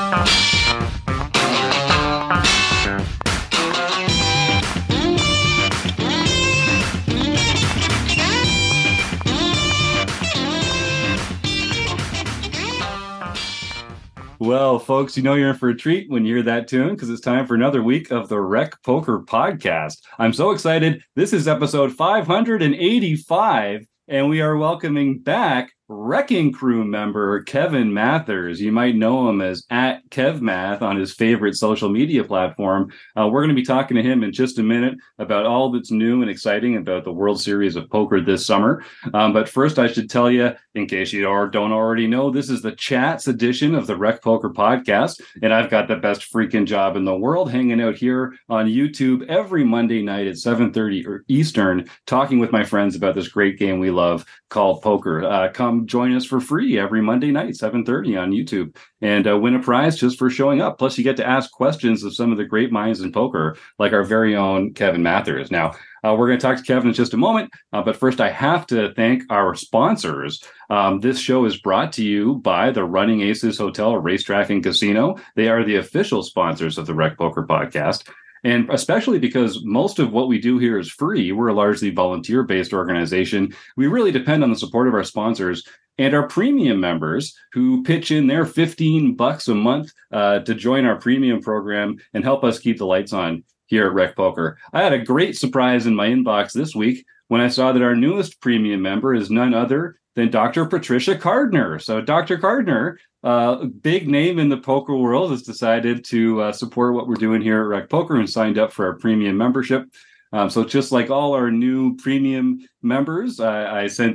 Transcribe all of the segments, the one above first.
Well, folks, you know you're in for a treat when you hear that tune because it's time for another week of the Rec Poker Podcast. I'm so excited. This is episode 585, and we are welcoming back Wrecking Crew member Kevin Mathers. You might know him as at KevMath on his favorite social media platform. We're going to be talking to him in just a minute about all that's new and exciting about the World Series of Poker this summer. But first, I should tell you, in case you don't already know, this is the Chats edition of the Rec Poker Podcast, and I've got the best freaking job in the world hanging out here on YouTube every Monday night at 7:30 Eastern, talking with my friends about this great game we love called poker. Come join us for free every Monday night, 7:30 on YouTube, and win a prize just for showing up. Plus, you get to ask questions of some of the great minds in poker, like our very own Kevin Mathers. Now, we're going to talk to Kevin in just a moment, but first I have to thank our sponsors. This show is brought to you by the Running Aces Hotel, Racetrack, and Casino. They are the official sponsors of the Rec Poker Podcast. And especially because most of what we do here is free, we're a largely volunteer-based organization. We really depend on the support of our sponsors and our premium members who pitch in their $15 a month to join our premium program and help us keep the lights on here at Rec Poker. I had a great surprise in my inbox this week when I saw that our newest premium member is none other than Dr. Patricia Cardner. So Dr. Cardner, big name in the poker world, has decided to support what we're doing here at Rec Poker and signed up for our premium membership. So just like all our new premium members, I sent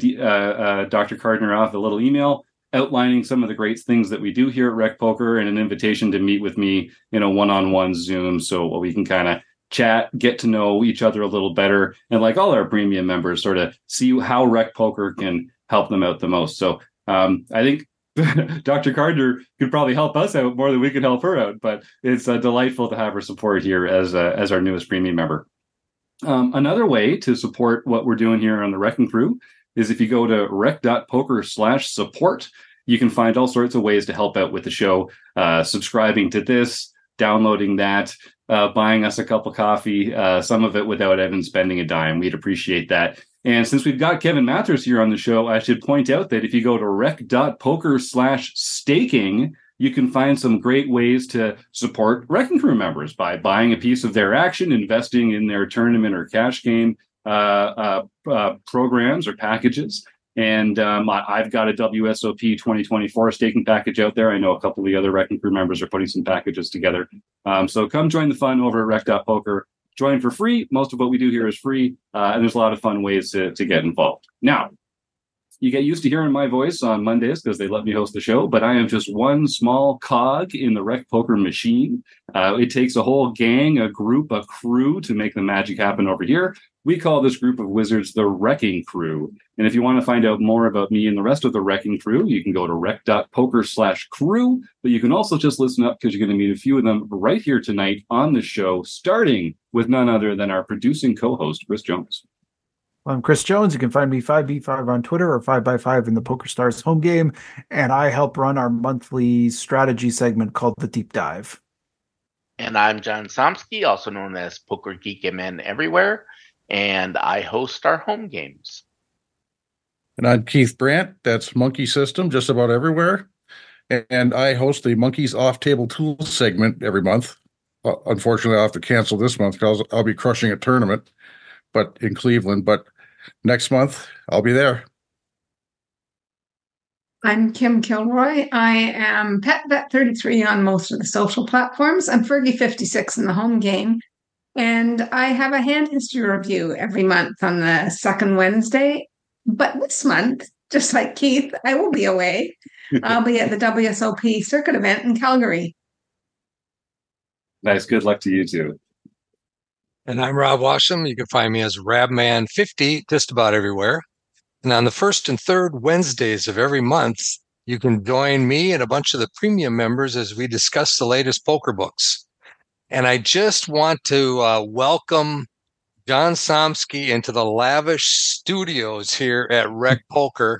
Dr. Cardner off a little email outlining some of the great things that we do here at Rec Poker and an invitation to meet with me in a one-on-one Zoom so we can kind of chat, get to know each other a little better, and like all our premium members, sort of see how Rec Poker can help them out the most. So I think Dr. Cardner could probably help us out more than we can help her out, but it's delightful to have her support here as our newest premium member. Another way to support what we're doing here on the Wrecking Crew is if you go to rec.poker/support, you can find all sorts of ways to help out with the show, subscribing to this, downloading that, buying us a cup of coffee, some of it without even spending a dime. We'd appreciate that. And since we've got Kevin Mathers here on the show, I should point out that if you go to rec.poker/staking, you can find some great ways to support Wrecking Crew members by buying a piece of their action, investing in their tournament or cash game programs or packages. And I've got a WSOP 2024 staking package out there. I know a couple of the other Wrecking Crew members are putting some packages together. So come join the fun over at rec.poker. Join for free. Most of what we do here is free. And there's a lot of fun ways to get involved. Now, you get used to hearing my voice on Mondays because they let me host the show, but I am just one small cog in the Rec Poker machine. It takes a whole gang, a group, a crew to make the magic happen over here. We call this group of wizards the Wrecking Crew. And if you want to find out more about me and the rest of the Wrecking Crew, you can go to rec.poker/crew, but you can also just listen up because you're going to meet a few of them right here tonight on the show, starting with none other than our producing co-host, Chris Jones. I'm Chris Jones. You can find me 5B5 on Twitter or 5x5 in the PokerStars home game. And I help run our monthly strategy segment called The Deep Dive. And I'm John Somsky, also known as Poker Geek MN Everywhere. And I host our home games. And I'm Keith Brandt. That's Monkey System, just about everywhere. And I host the Monkeys Off Table Tools segment every month. Unfortunately, I'll have to cancel this month because I'll be crushing a tournament but in Cleveland. But next month, I'll be there. I'm Kim Kilroy. I am PetVet33 on most of the social platforms. I'm Fergie56 in the home game. And I have a hand history review every month on the second Wednesday. But this month, just like Keith, I will be away. I'll be at the WSOP circuit event in Calgary. Nice. Good luck to you too. And I'm Rob Washam. You can find me as Rabman50 just about everywhere. And on the first and third Wednesdays of every month, you can join me and a bunch of the premium members as we discuss the latest poker books. And I just want to welcome John Somsky into the lavish studios here at Rec Poker.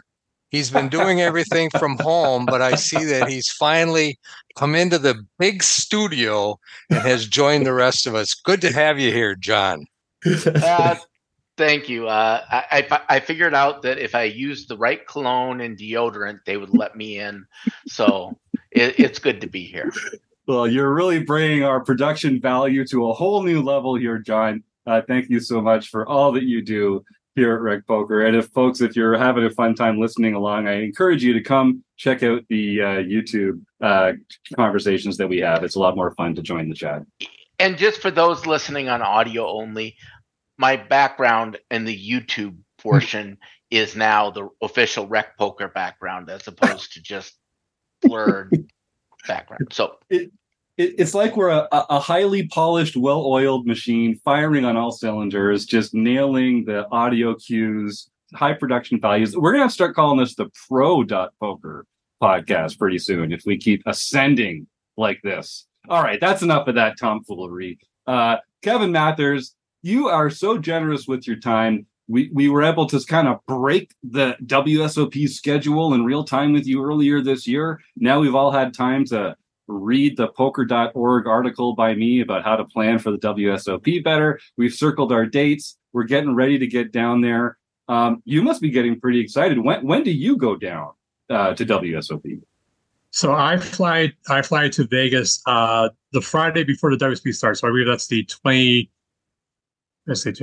He's been doing everything from home, but I see that he's finally come into the big studio and has joined the rest of us. Good to have you here, John. Thank you. I figured out that if I used the right cologne and deodorant, they would let me in. So it's good to be here. Well, you're really bringing our production value to a whole new level here, John. Thank you so much for all that you do here at Rec Poker. And if you're having a fun time listening along, I encourage you to come check out the YouTube conversations that we have. It's a lot more fun to join the chat. And just for those listening on audio only, my background in the YouTube portion is now the official Rec Poker background as opposed to just blurred background. So it's like we're a highly polished, well-oiled machine firing on all cylinders, just nailing the audio cues, high production values. We're going to have to start calling this the Pro.Poker podcast pretty soon if we keep ascending like this. All right, that's enough of that tomfoolery. Kevin Mathers, you are so generous with your time. We were able to kind of break the WSOP schedule in real time with you earlier this year. Now we've all had time to read the poker.org article by me about how to plan for the WSOP better. We've circled our dates. We're getting ready to get down there. You must be getting pretty excited. When do you go down to WSOP? So I fly to Vegas the Friday before the WSOP starts. So I believe that's the 20. Let's see,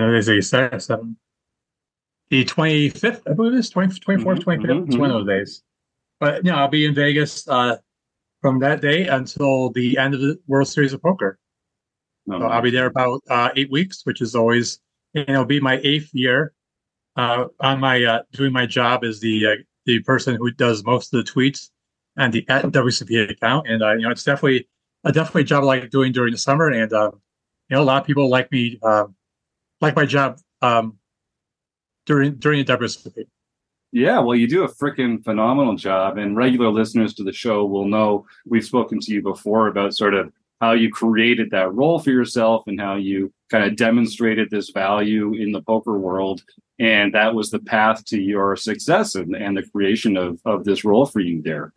the 25th, I believe it is, 24th, 25th. It's one of those days. But yeah, I'll be in Vegas from that day until the end of the World Series of Poker. So I'll be there about 8 weeks, which is always, it'll be my 8th year on my doing my job as the person who does most of the tweets and the @WCP account. And it's definitely a job I like doing during the summer. And a lot of people like me, like my job during the WSOP. Yeah, well, you do a freaking phenomenal job, and regular listeners to the show will know we've spoken to you before about sort of how you created that role for yourself and how you kind of demonstrated this value in the poker world, and that was the path to your success and the creation of this role for you there.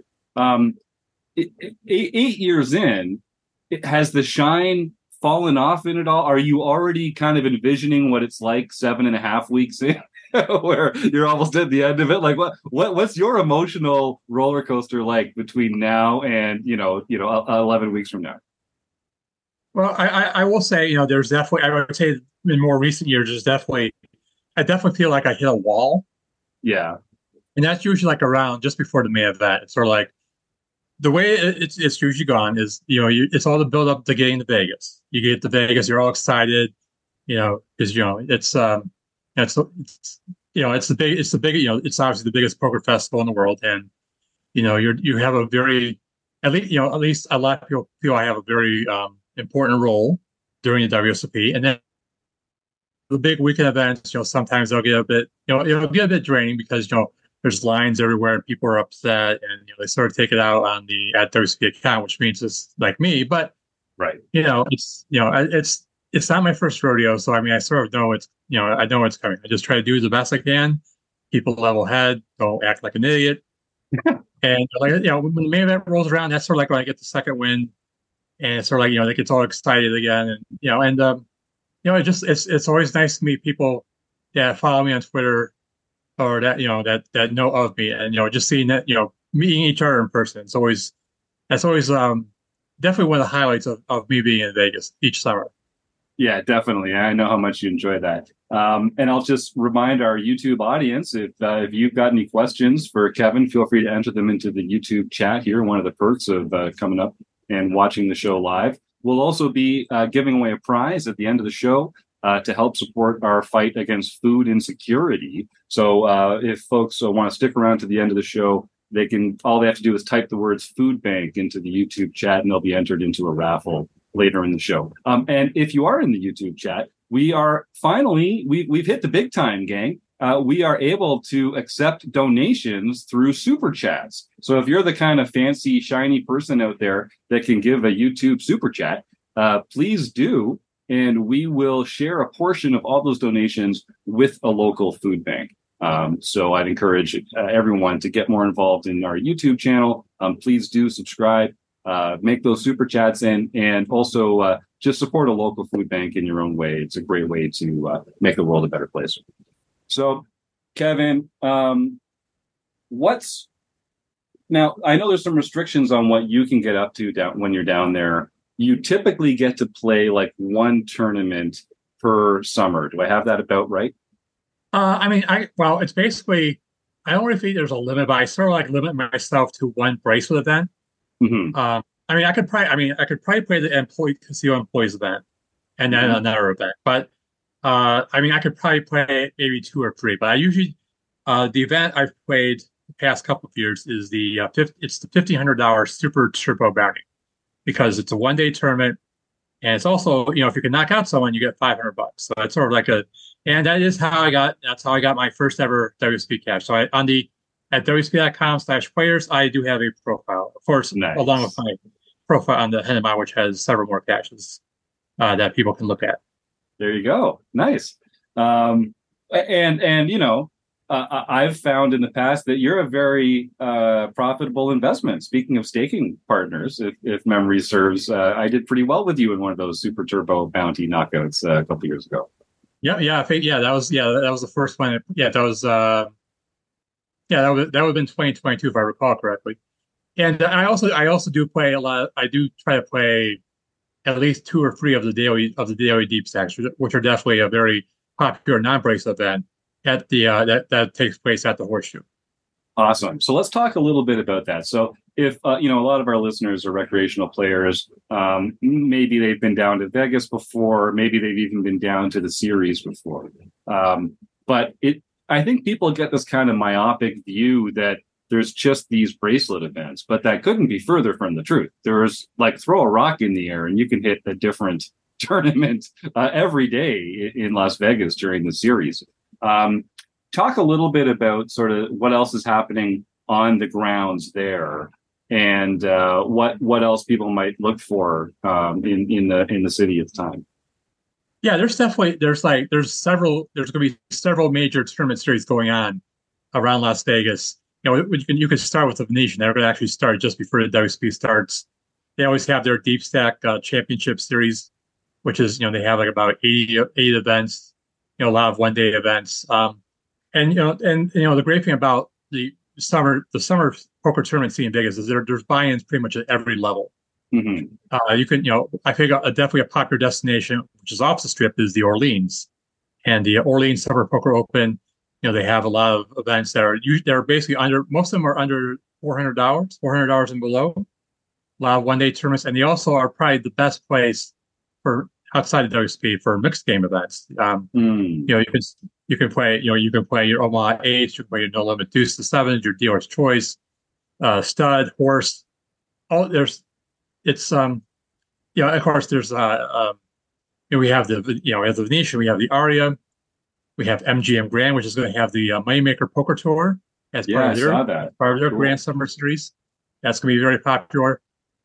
8 years in, has the shine fallen off in it all? Are you already kind of envisioning what it's like 7.5 weeks in, where you're almost at the end of it? Like, what's your emotional roller coaster like between now and 11 weeks from now? Well, I will say, there's definitely, I would say in more recent years, I definitely feel like I hit a wall. Yeah. And that's usually like around just before the main event. It's sort of like the way it's usually gone is, it's all the build up to getting to Vegas. You get to Vegas, you're all excited, because it's it's it's obviously the biggest poker festival in the world, and you have a very at least a lot of people feel I have a very important role during the WSOP, and then the big weekend events. Sometimes they'll get a bit it'll get a bit draining because there's lines everywhere and people are upset, and they sort of take it out on the @WSOP account, which means it's like me, but right, it's not my first rodeo, so I mean I sort of know I know what's coming. I just try to do the best I can, keep a level head, don't act like an idiot. And when the main event rolls around, that's sort of like when I get the second win, and it's sort of like it gets all excited again, and it's always nice to meet people that follow me on Twitter or that that know of me, and just seeing that meeting each other in person. That's always definitely one of the highlights of me being in Vegas each summer. Yeah, definitely. I know how much you enjoy that. And I'll just remind our YouTube audience, if you've got any questions for Kevin, feel free to enter them into the YouTube chat here. One of the perks of coming up and watching the show live. We'll also be giving away a prize at the end of the show to help support our fight against food insecurity. So if folks want to stick around to the end of the show, all they have to do is type the words food bank into the YouTube chat, and they'll be entered into a raffle later in the show. And if you are in the YouTube chat, we are finally, we've hit the big time, gang. We are able to accept donations through super chats. So if you're the kind of fancy, shiny person out there that can give a YouTube super chat, please do. And we will share a portion of all those donations with a local food bank. So I'd encourage everyone to get more involved in our YouTube channel. Please do subscribe, make those super chats, and also just support a local food bank in your own way. It's a great way to make the world a better place. So, Kevin, now, I know there's some restrictions on what you can get up to when you're down there. You typically get to play like one tournament per summer. Do I have that about right? It's basically, I don't really think there's a limit, but I sort of like limit myself to one bracelet event. Mm-hmm. I could probably play the casino employees event and then another event, but I could probably play maybe 2 or 3. But I usually, the event I've played the past couple of years is the $1,500 Super Turbo Bounty, because it's a 1-day tournament, and it's also, if you can knock out someone, you get $500. So it's sort of like and that's how I got my first ever WSP cash. So at WSP.com/players, I do have a profile, of course, nice, along with my profile on the Hendon, which has several more caches that people can look at. There you go. Nice. I've found in the past that you're a very profitable investment. Speaking of staking partners, if memory serves, I did pretty well with you in one of those Super Turbo Bounty knockouts a couple years ago. I think that was the first one. That would have been 2022 if I recall correctly. And I also do play a lot. I do try to play at least 2 or 3 of the daily deep stacks, which are definitely a very popular non-bracelet event at the that takes place at the Horseshoe. Awesome. So let's talk a little bit about that. So if a lot of our listeners are recreational players, maybe they've been down to Vegas before, maybe they've even been down to the series before. But I think people get this kind of myopic view that there's just these bracelet events, but that couldn't be further from the truth. There's like throw a rock in the air and you can hit a different tournament every day in Las Vegas during the series. Talk a little bit about sort of what else is happening on the grounds there, and what else people might look for in the city at the time. Yeah, there's going to be several major tournament series going on around Las Vegas. You could start with the Venetian. They're going to actually start just before the WSP starts. They always have their Deep Stack Championship Series, which is they have like about 8 events. A lot of 1-day events. The great thing about the summer poker tournament scene in Vegas is there's buy-ins pretty much at every level. Mm-hmm. You can, I think definitely a popular destination, which is off the strip, is the Orleans, and the Orleans Summer Poker Open. They have a lot of events that are basically most of them are under $400 and below. A lot of 1-day tournaments, and they also are probably the best place for outside of WSP for mixed game events. You can play your Omaha 8s, you can play your No Limit Deuce to 7s, your Dealer's Choice, Stud, Horse. Of course there's we have the Venetian, we have the Aria, we have MGM Grand, which is going to have the Moneymaker Poker Tour as part of their Grand Summer Series. That's going to be very popular.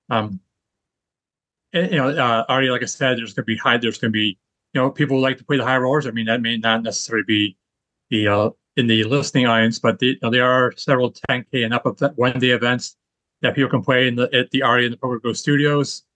Aria, like I said, there's going to be people who like to play the high rollers. I mean, that may not necessarily be in the listening audience, but there are several 10K and up of 1-day events that people can play at the Aria and the Poker Go Studios.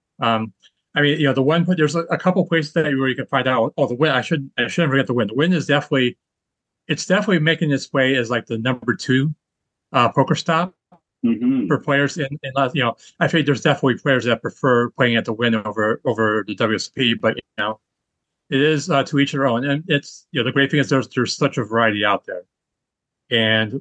There's a couple places that you can find out. Oh, the Wynn. I shouldn't forget the Wynn. The Wynn is definitely making its way as like the number 2 poker stop. Mm-hmm. For players I think there's definitely players that prefer playing at the Wynn over the WSP, but it is to each their own. And it's the great thing is there's such a variety out there. And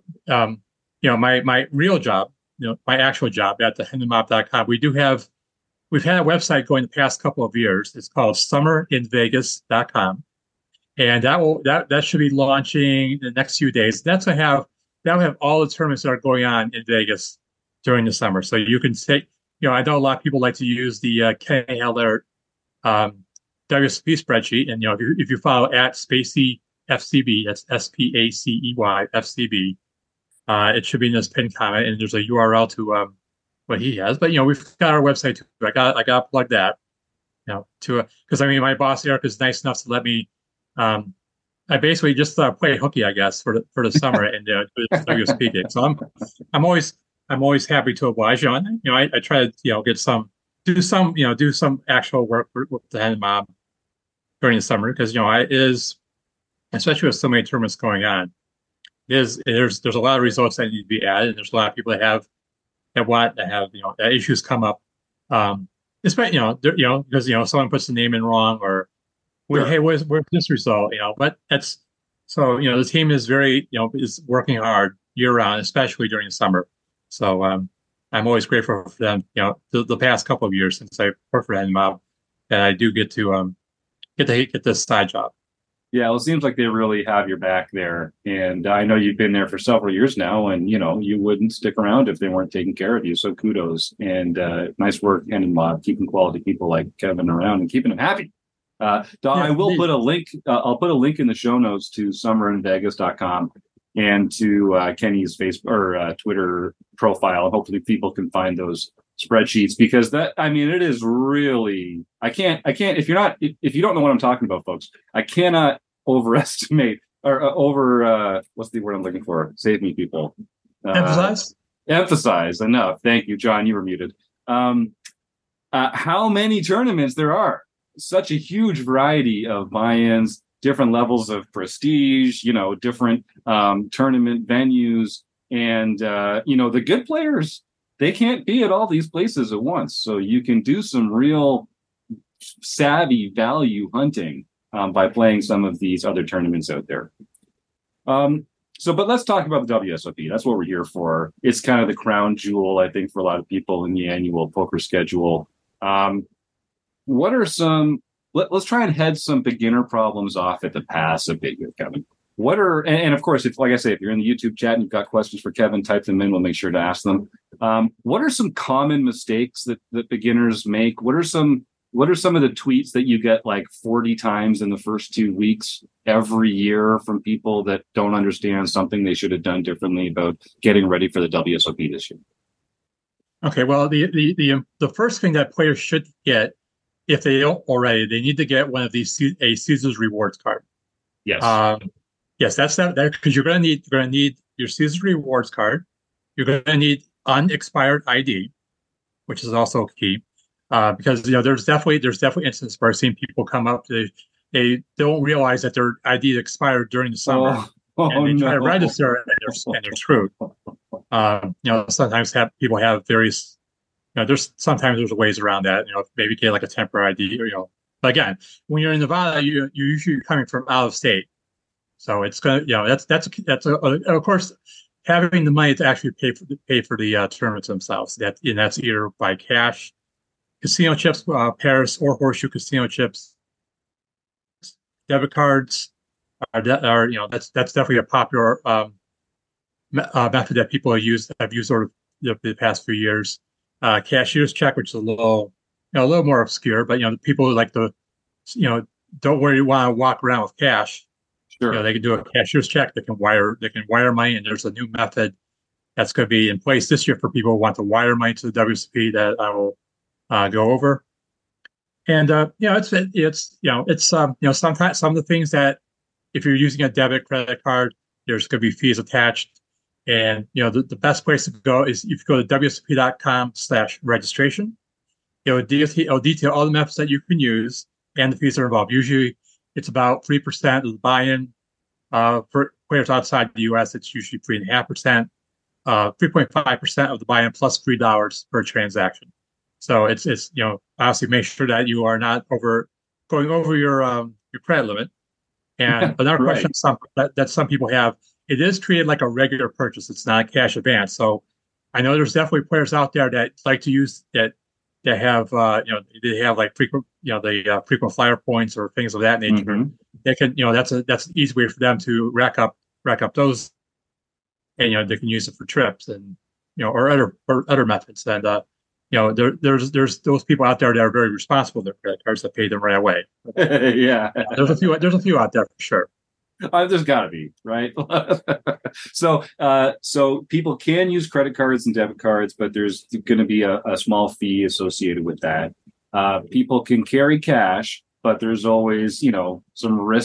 my real job, my actual job at the HendonMob.com, we've had a website going the past couple of years. It's called summerinvegas.com, and that should be launching in the next few days. That'll have all the tournaments that are going on in Vegas during the summer. So you can take, I know a lot of people like to use the Kenny Heller WSP spreadsheet. And, if you follow at Spacey FCB, that's SPACEY FCB, it should be in this pinned comment, and there's a URL to what he has. But, we've got our website too. I got to plug that, because my boss, Eric, is nice enough to let me I basically just play hooky, I guess, for the summer and WSP game. So I'm always happy to oblige. I try to do some actual work with the hand mob during the summer because it is, especially with so many tournaments going on, there's a lot of results that need to be added, and there's a lot of people that have issues come up. Especially because someone puts the name in wrong or hey, where's this result? But that's so the team is very is working hard year round, especially during the summer. So I'm always grateful for them. The past couple of years since I worked for Hand Mob, that I do get to get this side job. Yeah, well, it seems like they really have your back there, and I know you've been there for several years now, and you wouldn't stick around if they weren't taking care of you. So kudos and nice work, Hand Mob, keeping quality people like Kevin around and keeping them happy. I will put a link. I'll put a link in the show notes to summerinvegas.com and to Kenny's Facebook or Twitter profile. Hopefully, people can find those spreadsheets because it is really. I can't. If you don't know what I'm talking about, folks, I cannot overestimate or what's the word I'm looking for? Save me, people. Emphasize enough. Thank you, John. You were muted. How many tournaments there are? Such a huge variety of buy-ins, different levels of prestige, different tournament venues. And, the good players, they can't be at all these places at once. So you can do some real savvy value hunting by playing some of these other tournaments out there. But let's talk about the WSOP. That's what we're here for. It's kind of the crown jewel, I think, for a lot of people in the annual poker schedule. What are let's try and head some beginner problems off at the pass a bit here, Kevin. And of course, if you're in the YouTube chat and you've got questions for Kevin, type them in. We'll make sure to ask them. What are some common mistakes that beginners make? What are some of the tweets that you get like 40 times in the first 2 weeks every year from people that don't understand something they should have done differently about getting ready for the WSOP this year? Okay, well, the first thing that players should get, if they don't already, they need to get one of these a Caesars Rewards card. Yes. Yes, that's that because you're gonna need your Caesars Rewards card. You're gonna need unexpired ID, which is also key. Because there's definitely instances where I've seen people come up, they don't realize that their ID expired during the summer, and they try to register and they're screwed. Sometimes people have various. There's ways around that. Maybe get like a temporary ID. But again, when you're in Nevada, you're usually coming from out of state, so it's gonna. Of course, having the money to actually pay for the tournaments themselves. That's either by cash, casino chips, Paris or Horseshoe casino chips, debit cards are that's definitely a popular method that people have used sort of the past few years. Cashier's check, which is a little more obscure, but the people who like to, don't worry, want to walk around with cash. Sure. They can do a cashier's check. They can wire money, and there's a new method that's going to be in place this year for people who want to wire money to the WSOP that I will go over. And sometimes some of the things that if you're using a debit credit card, there's going to be fees attached. And the best place to go is if you go to WSOP.com/registration. It'll detail all the methods that you can use and the fees that are involved. Usually, it's about 3% of the buy-in. For players outside the U.S., it's usually 3.5%, 3.5% of the buy-in plus $3 per transaction. So it's obviously make sure that you are not going over your credit limit. And another right. question that some people have. It is treated like a regular purchase. It's not a cash advance. So I know there's definitely players out there that like to use that have they have like frequent frequent flyer points or things of that nature. Mm-hmm. They can that's an easy way for them to rack up those, and they can use it for trips and or other methods. And there's those people out there that are very responsible with their credit cards that pay them right away. Yeah, there's a few out there for sure. There's got to be, right? So people can use credit cards and debit cards, but there's going to be a small fee associated with that. People can carry cash, but there's always, some risk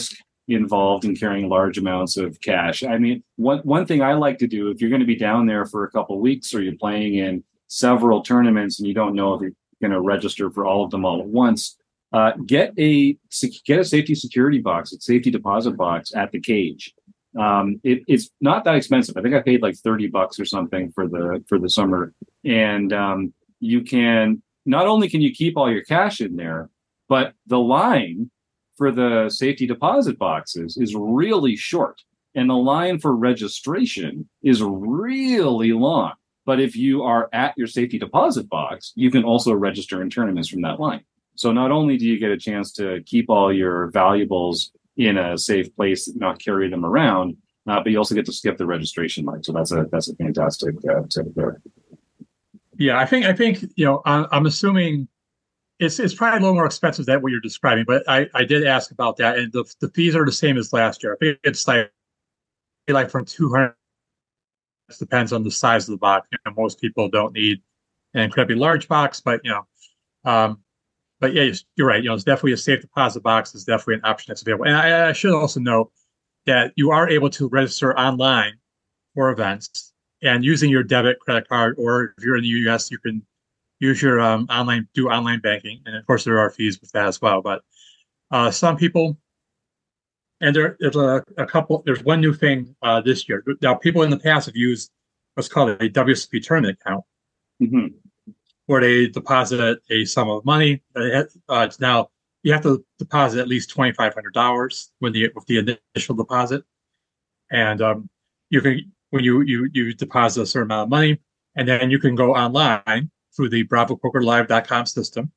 involved in carrying large amounts of cash. I mean, one thing I like to do, if you're going to be down there for a couple of weeks or you're playing in several tournaments and you don't know if you're going to register for all of them all at once, get a safety security box, a safety deposit box at the cage. It's not that expensive. I think I paid like $30 or something for the summer, and you can not only can you keep all your cash in there, but the line for the safety deposit boxes is really short, and the line for registration is really long. But if you are at your safety deposit box, you can also register in tournaments from that line. So not only do you get a chance to keep all your valuables in a safe place, not carry them around, but you also get to skip the registration line. So that's a fantastic tip there. Yeah, I think I'm assuming it's probably a little more expensive than what you're describing, but I did ask about that, and the fees are the same as last year. I think it's like from 200. It depends on the size of the box. Most people don't need an incredibly large box, but but yeah, you're right. It's definitely a safe deposit box. Is definitely an option that's available. And I should also note that you are able to register online for events and using your debit, credit card, or if you're in the U.S., you can use your online banking. And of course, there are fees with that as well. But some people, and there's a couple. There's one new thing this year. Now, people in the past have used what's called a WSOP tournament account. Mm-hmm. Where they deposit a sum of money. Now you have to deposit at least $2,500 with the initial deposit, and you can when you deposit a certain amount of money, and then you can go online through the BravoPokerLive.com system.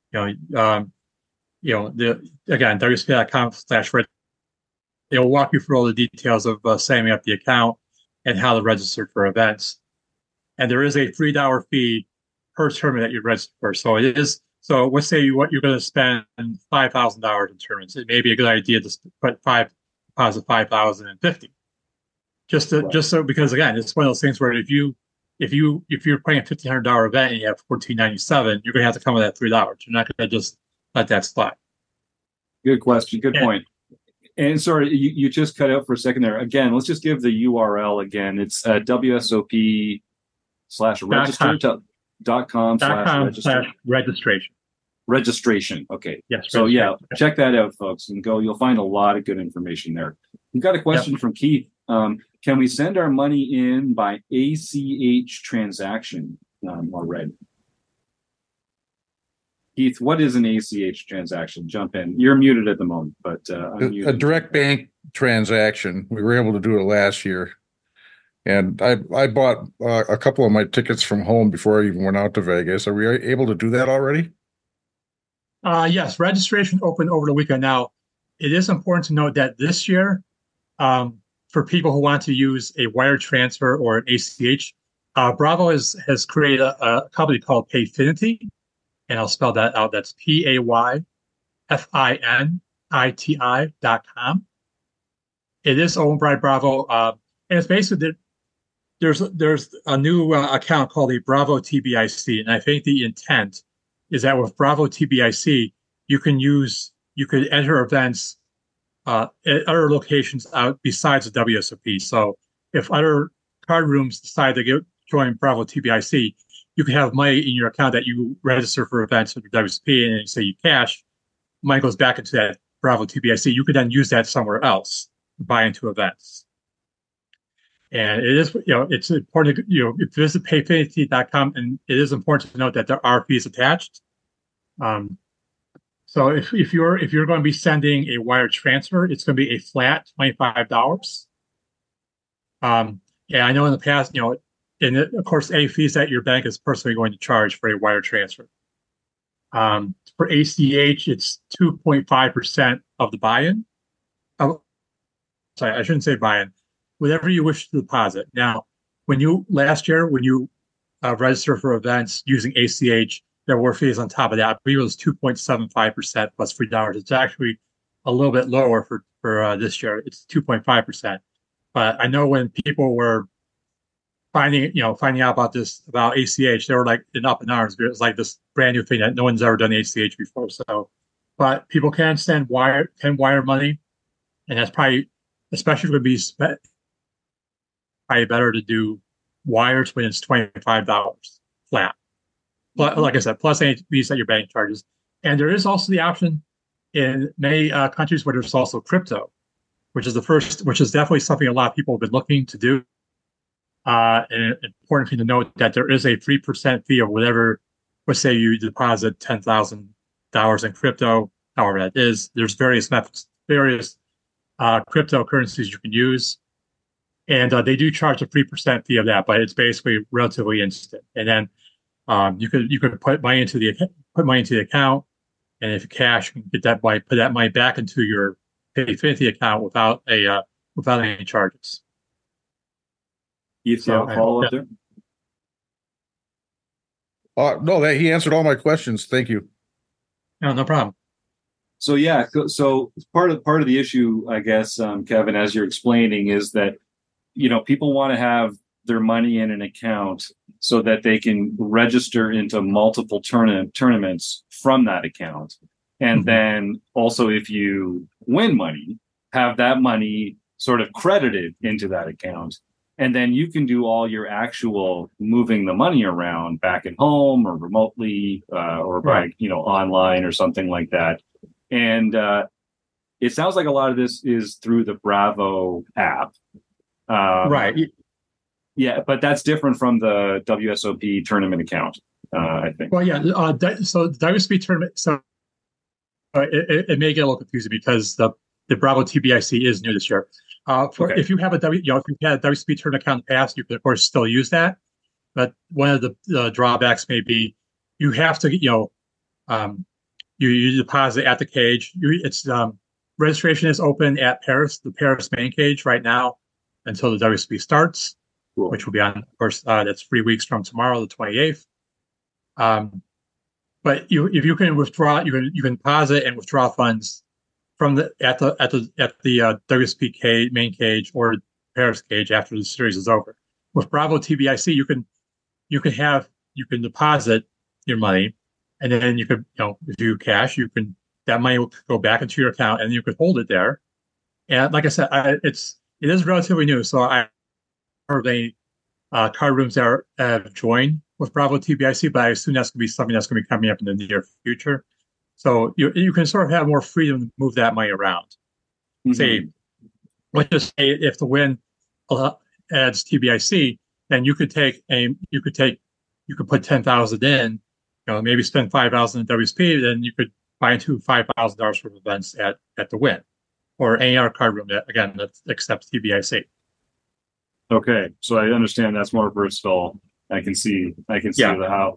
WSP.com/red. They'll walk you through all the details of setting up the account and how to register for events. And there is a $3 fee per tournament that you register for. So it is. So let's say you're going to spend $5,000 in tournaments. It may be a good idea to deposit $5,050. Just so, because again, it's one of those things where if you're playing a $1,500 event and you have $1,497, you're going to have to come with that $3. You're not going to just let that slide. Good question. Good point. And sorry, you just cut out for a second there. Again, let's just give the URL again. It's WSOP/register.com/registration. Registration. Okay. Yes. So yeah, check that out, folks, and go. You'll find a lot of good information there. We've got a question from Keith. Can we send our money in by ACH transaction or red? Keith, what is an ACH transaction? Jump in. You're muted at the moment, but a direct bank transaction. We were able to do it last year. And I bought a couple of my tickets from home before I even went out to Vegas. Are we able to do that already? Yes, registration opened over the weekend. Now, it is important to note that this year, for people who want to use a wire transfer or an ACH, Bravo has created a company called Payfinity, and I'll spell that out. That's PAYFINITI.com. It is owned by Bravo, and it's basically there's a new account called a Bravo TBIC, and I think the intent is that with Bravo TBIC, you could enter events at other locations out besides the WSOP. So if other card rooms decide to join Bravo TBIC, you can have money in your account that you register for events with the WSOP, and say you cash, money goes back into that Bravo TBIC. You could then use that somewhere else to buy into events. And it is, it's important to, if visit payfinity.com, and it is important to note that there are fees attached. So if you're going to be sending a wire transfer, it's going to be a flat $25. And I know in the past, and of course, any fees that your bank is personally going to charge for a wire transfer. For ACH, it's 2.5% of the buy-in. Sorry, I shouldn't say buy-in. Whatever you wish to deposit. Now, last year when you register for events using ACH, there were fees on top of that. I believe it was 2.75% plus $3. It's actually a little bit lower for this year. It's 2.5%. But I know when people were finding out about ACH, they were like up in arms. It was like this brand new thing that no one's ever done ACH before. So, but people can wire money and that's probably, especially if it would be probably better to do wires when it's $25 flat. But like I said, plus any fees that your bank charges. And there is also the option in many countries where there's also crypto, which is definitely something a lot of people have been looking to do. And an important thing to note that there is a 3% fee of whatever, let's say you deposit $10,000 in crypto, however that is. There's various methods, various cryptocurrencies you can use. And they do charge a 3% fee of that, but it's basically relatively instant. And then you could put money into the account, and if you cash, you can get that money, put that money back into your Payfinity account without any charges. You see a follow up there? No, he answered all my questions. Thank you. No problem. So yeah, so part of the issue, I guess, Kevin, as you're explaining, is that people want to have their money in an account so that they can register into multiple tournaments from that account, and then also, if you win money, have that money sort of credited into that account. And then you can do all your actual moving the money around back at home or remotely or by online or something like that. And it sounds like a lot of this is through the Bravo app. Right. Yeah, but that's different from the WSOP tournament account, I think. Well, yeah. So the WSOP tournament. So it may get a little confusing because the Bravo TBIC is new this year. If you have if you had a WSOP tournament account in the past, you could of course still use that. But one of the drawbacks may be you have to you deposit at the cage. Registration is open at the Paris main cage right now until the WSOP starts, which will be on, of course, that's 3 weeks from tomorrow, the 28th. But if you can withdraw, you can deposit and withdraw funds from the WSOP main cage or Paris cage after the series is over. With Bravo TBIC, you can deposit your money, and then you could, if you cash, that money will go back into your account, and you could hold it there. And like I said, it is relatively new, so I heard any card rooms that have joined with Bravo TBIC, but I assume that's going to be something that's going to be coming up in the near future. So you can sort of have more freedom to move that money around. Say, let's just say if the win adds TBIC, then you could put 10,000 in, maybe spend 5,000 in WSP, then you could buy into $5,000 worth of events at the win, or any other card room that accepts TBIC. Okay, so I understand that's more versatile. I can see the how.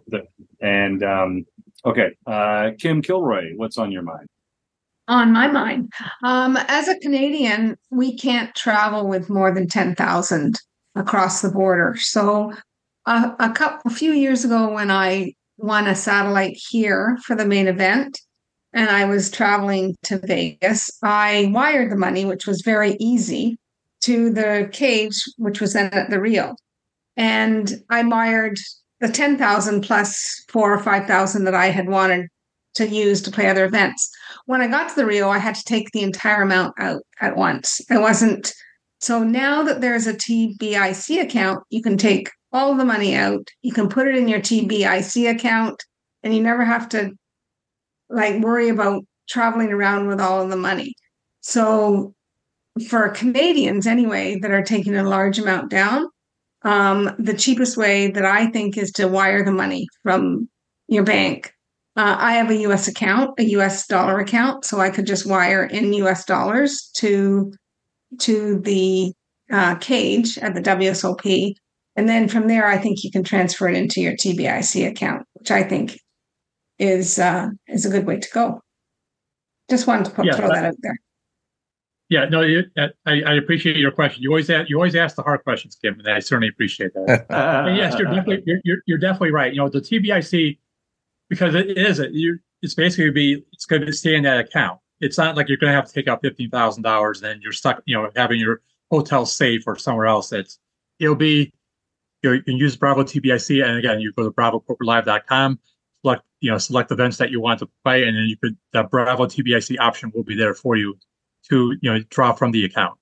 Okay, Kim Kilroy, what's on your mind? On my mind, as a Canadian, we can't travel with more than 10,000 across the border. So, a few years ago, when I won a satellite here for the main event, and I was traveling to Vegas, I wired the money, which was very easy, to the cage, which was then at the Rio. And I wired the 10,000 plus 4,000 or 5,000 that I had wanted to use to play other events. When I got to the Rio, I had to take the entire amount out at once. So now that there's a TBIC account, you can take all of the money out. You can put it in your TBIC account, and you never have to worry about traveling around with all of the money. So for Canadians anyway, that are taking a large amount down, the cheapest way that I think is to wire the money from your bank. I have a U.S. account, a U.S. dollar account, so I could just wire in U.S. dollars to the cage at the WSOP. And then from there, I think you can transfer it into your TBIC account, which I think is a good way to go. Just wanted to throw that out there. Yeah, no, I appreciate your question. You always ask the hard questions, Kim, and I certainly appreciate that. And yes, you're definitely right. The TBIC, because it's basically it's going to stay in that account. It's not like you're going to have to take out $15,000 and then you're stuck, having your hotel safe or somewhere else. It'll be, you can use Bravo TBIC, and again, you go to BravoPokerLive.com, select events that you want to play, and then the Bravo TBIC option will be there for you to draw from the account.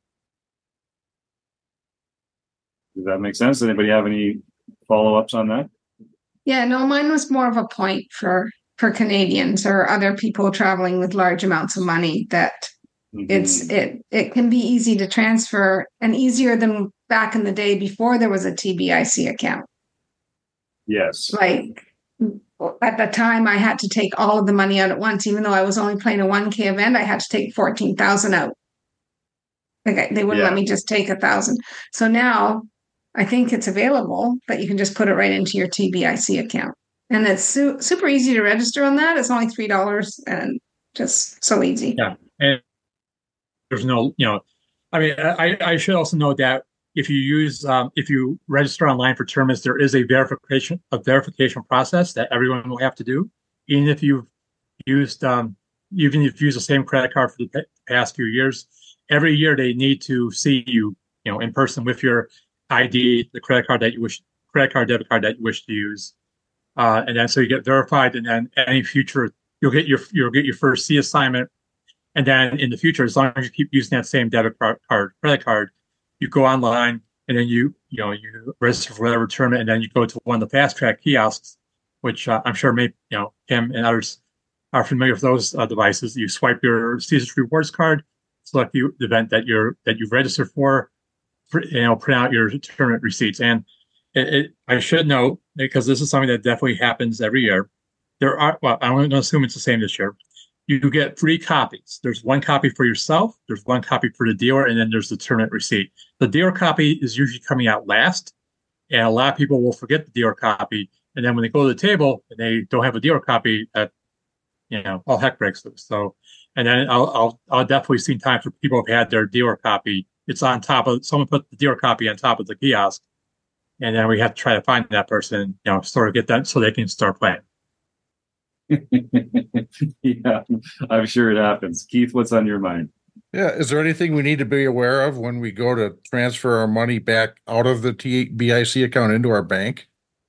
Does that make sense? Anybody have any follow-ups on that? Yeah, no, mine was more of a point for Canadians or other people traveling with large amounts of money that it can be easy to transfer, and easier than back in the day before there was a TBIC account. Yes. Like at the time, I had to take all of the money out at once, even though I was only playing a 1K event. I had to take 14,000 out. Okay, they wouldn't let me just take 1,000. So now I think it's available, but you can just put it right into your TBIC account, and it's super easy to register on that. It's only $3, and just so easy. Yeah, and there's no, I mean, I should also note that if you register online for tournaments, there is a verification process that everyone will have to do. Even if you've used the same credit card for the past few years, every year they need to see you, in person with your ID, the debit card that you wish to use, and then so you get verified, and then any future you'll get your first C assignment. And then in the future, as long as you keep using that same credit card, you go online, and then you register for whatever tournament, and then you go to one of the fast track kiosks, which I'm sure Kim and others are familiar with those devices. You swipe your Caesars Rewards card, select the event that you've registered for, print out your tournament receipts. And I should note, because this is something that definitely happens every year, I'm going to assume it's the same this year. You get 3 copies. There's one copy for yourself, there's one copy for the dealer, and then there's the tournament receipt. The dealer copy is usually coming out last, and a lot of people will forget the dealer copy. And then when they go to the table and they don't have a dealer copy, all heck breaks loose. So, and then I'll definitely see times where people have had their dealer copy. It's on top of, someone put the dealer copy on top of the kiosk, and then we have to try to find that person, sort of get that so they can start playing. Yeah, I'm sure it happens. Keith, what's on your mind? Yeah, is there anything we need to be aware of when we go to transfer our money back out of the TBIC account into our bank?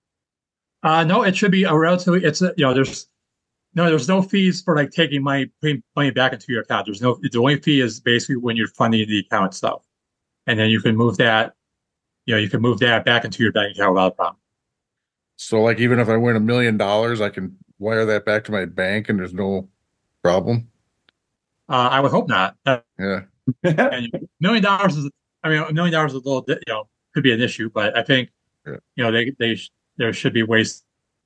No, it should be a relatively. There's no fees for like taking money back into your account. The only fee is basically when you're funding the account itself, and then you can move that. You can move that back into your bank account without a problem. So, like, even if I win $1 million, I can wire that back to my bank, and there's no problem. I would hope not. Yeah. And $1 million is. I mean, $1 million is a little. Could be an issue, but I think there should be ways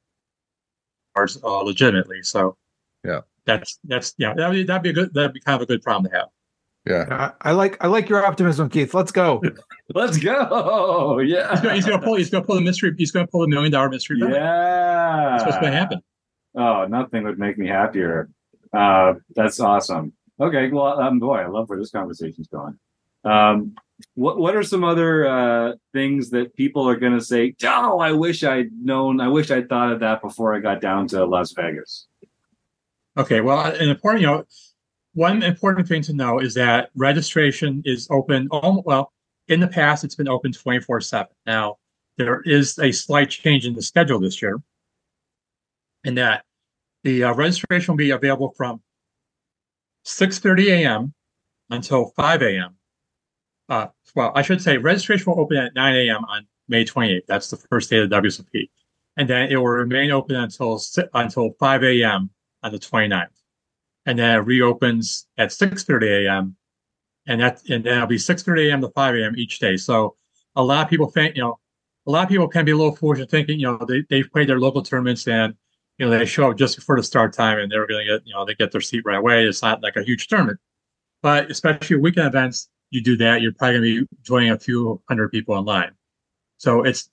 legitimately. So yeah, that'd be kind of a good problem to have. Yeah, I like your optimism, Keith. Let's go. Let's go. Yeah, he's gonna pull the mystery. He's gonna pull $1 million mystery. Yeah, that's what's gonna happen. Oh, nothing would make me happier. That's awesome. Okay, well, boy, I love where this conversation's going. What are some other things that people are going to say? Oh, I wish I'd known. I wish I'd thought of that before I got down to Las Vegas. Okay, well, one important thing to know is that registration is open. In the past, it's been open 24/7. Now, there is a slight change in the schedule this year, in that the registration will be available from 6:30 a.m. until 5 a.m. I should say registration will open at 9 a.m. on May 28th. That's the first day of the WSOP. And then it will remain open until 5 a.m. on the 29th. And then it reopens at 6:30 a.m. And then it'll be 6:30 a.m. to 5 a.m. each day. So a lot of people think, a lot of people can be a little foolish thinking, they've played their local tournaments and, they show up just before the start time and they're going to get, they get their seat right away. It's not like a huge tournament. But especially weekend events, you do that, you're probably going to be joining a few hundred people online. So it's,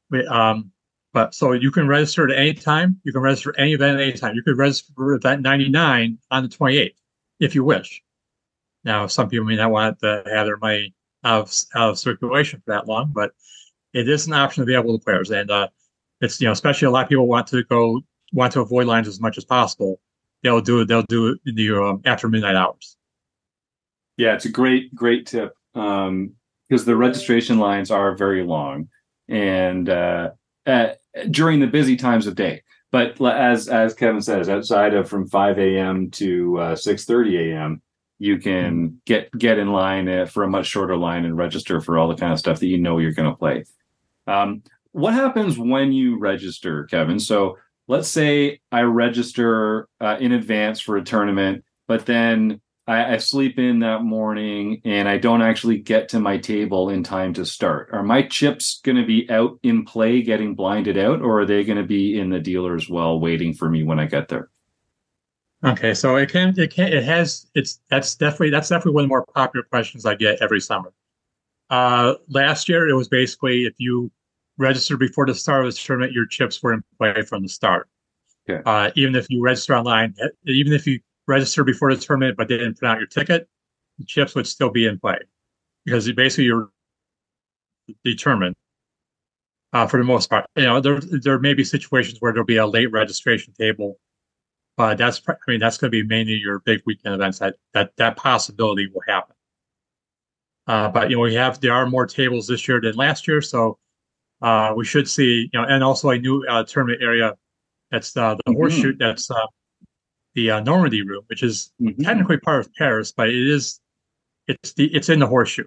but so you can register at any time. You can register any event at any time. You could register for event 99 on the 28th if you wish. Now, some people may not want to have their money out of circulation for that long, but it is an option available to players. And it's, especially a lot of people want to avoid lines as much as possible. They'll do it in the after midnight hours. Yeah, it's a great tip because the registration lines are very long and during the busy times of day. But as Kevin says, outside of from 5 a.m. to 6:30 a.m., you can get in line for a much shorter line and register for all the kind of stuff that you know you're going to play. What happens when you register, Kevin? So let's say I register in advance for a tournament, but then I sleep in that morning and I don't actually get to my table in time to start. Are my chips going to be out in play getting blinded out, or are they going to be in the dealer as well waiting for me when I get there? Okay, so that's definitely one of the more popular questions I get every summer. Last year it was basically if you register before the start of the tournament, your chips were in play from the start. Okay. Even if you register online, even if you register before the tournament but didn't print out your ticket, the chips would still be in play because basically you're determined for the most part. There may be situations where there'll be a late registration table. But that's going to be mainly your big weekend events that possibility will happen. But there are more tables this year than last year, so we should see and also a new tournament area that's the horseshoe. That's the Normandy room, which is technically part of Paris, but it's in the horseshoe.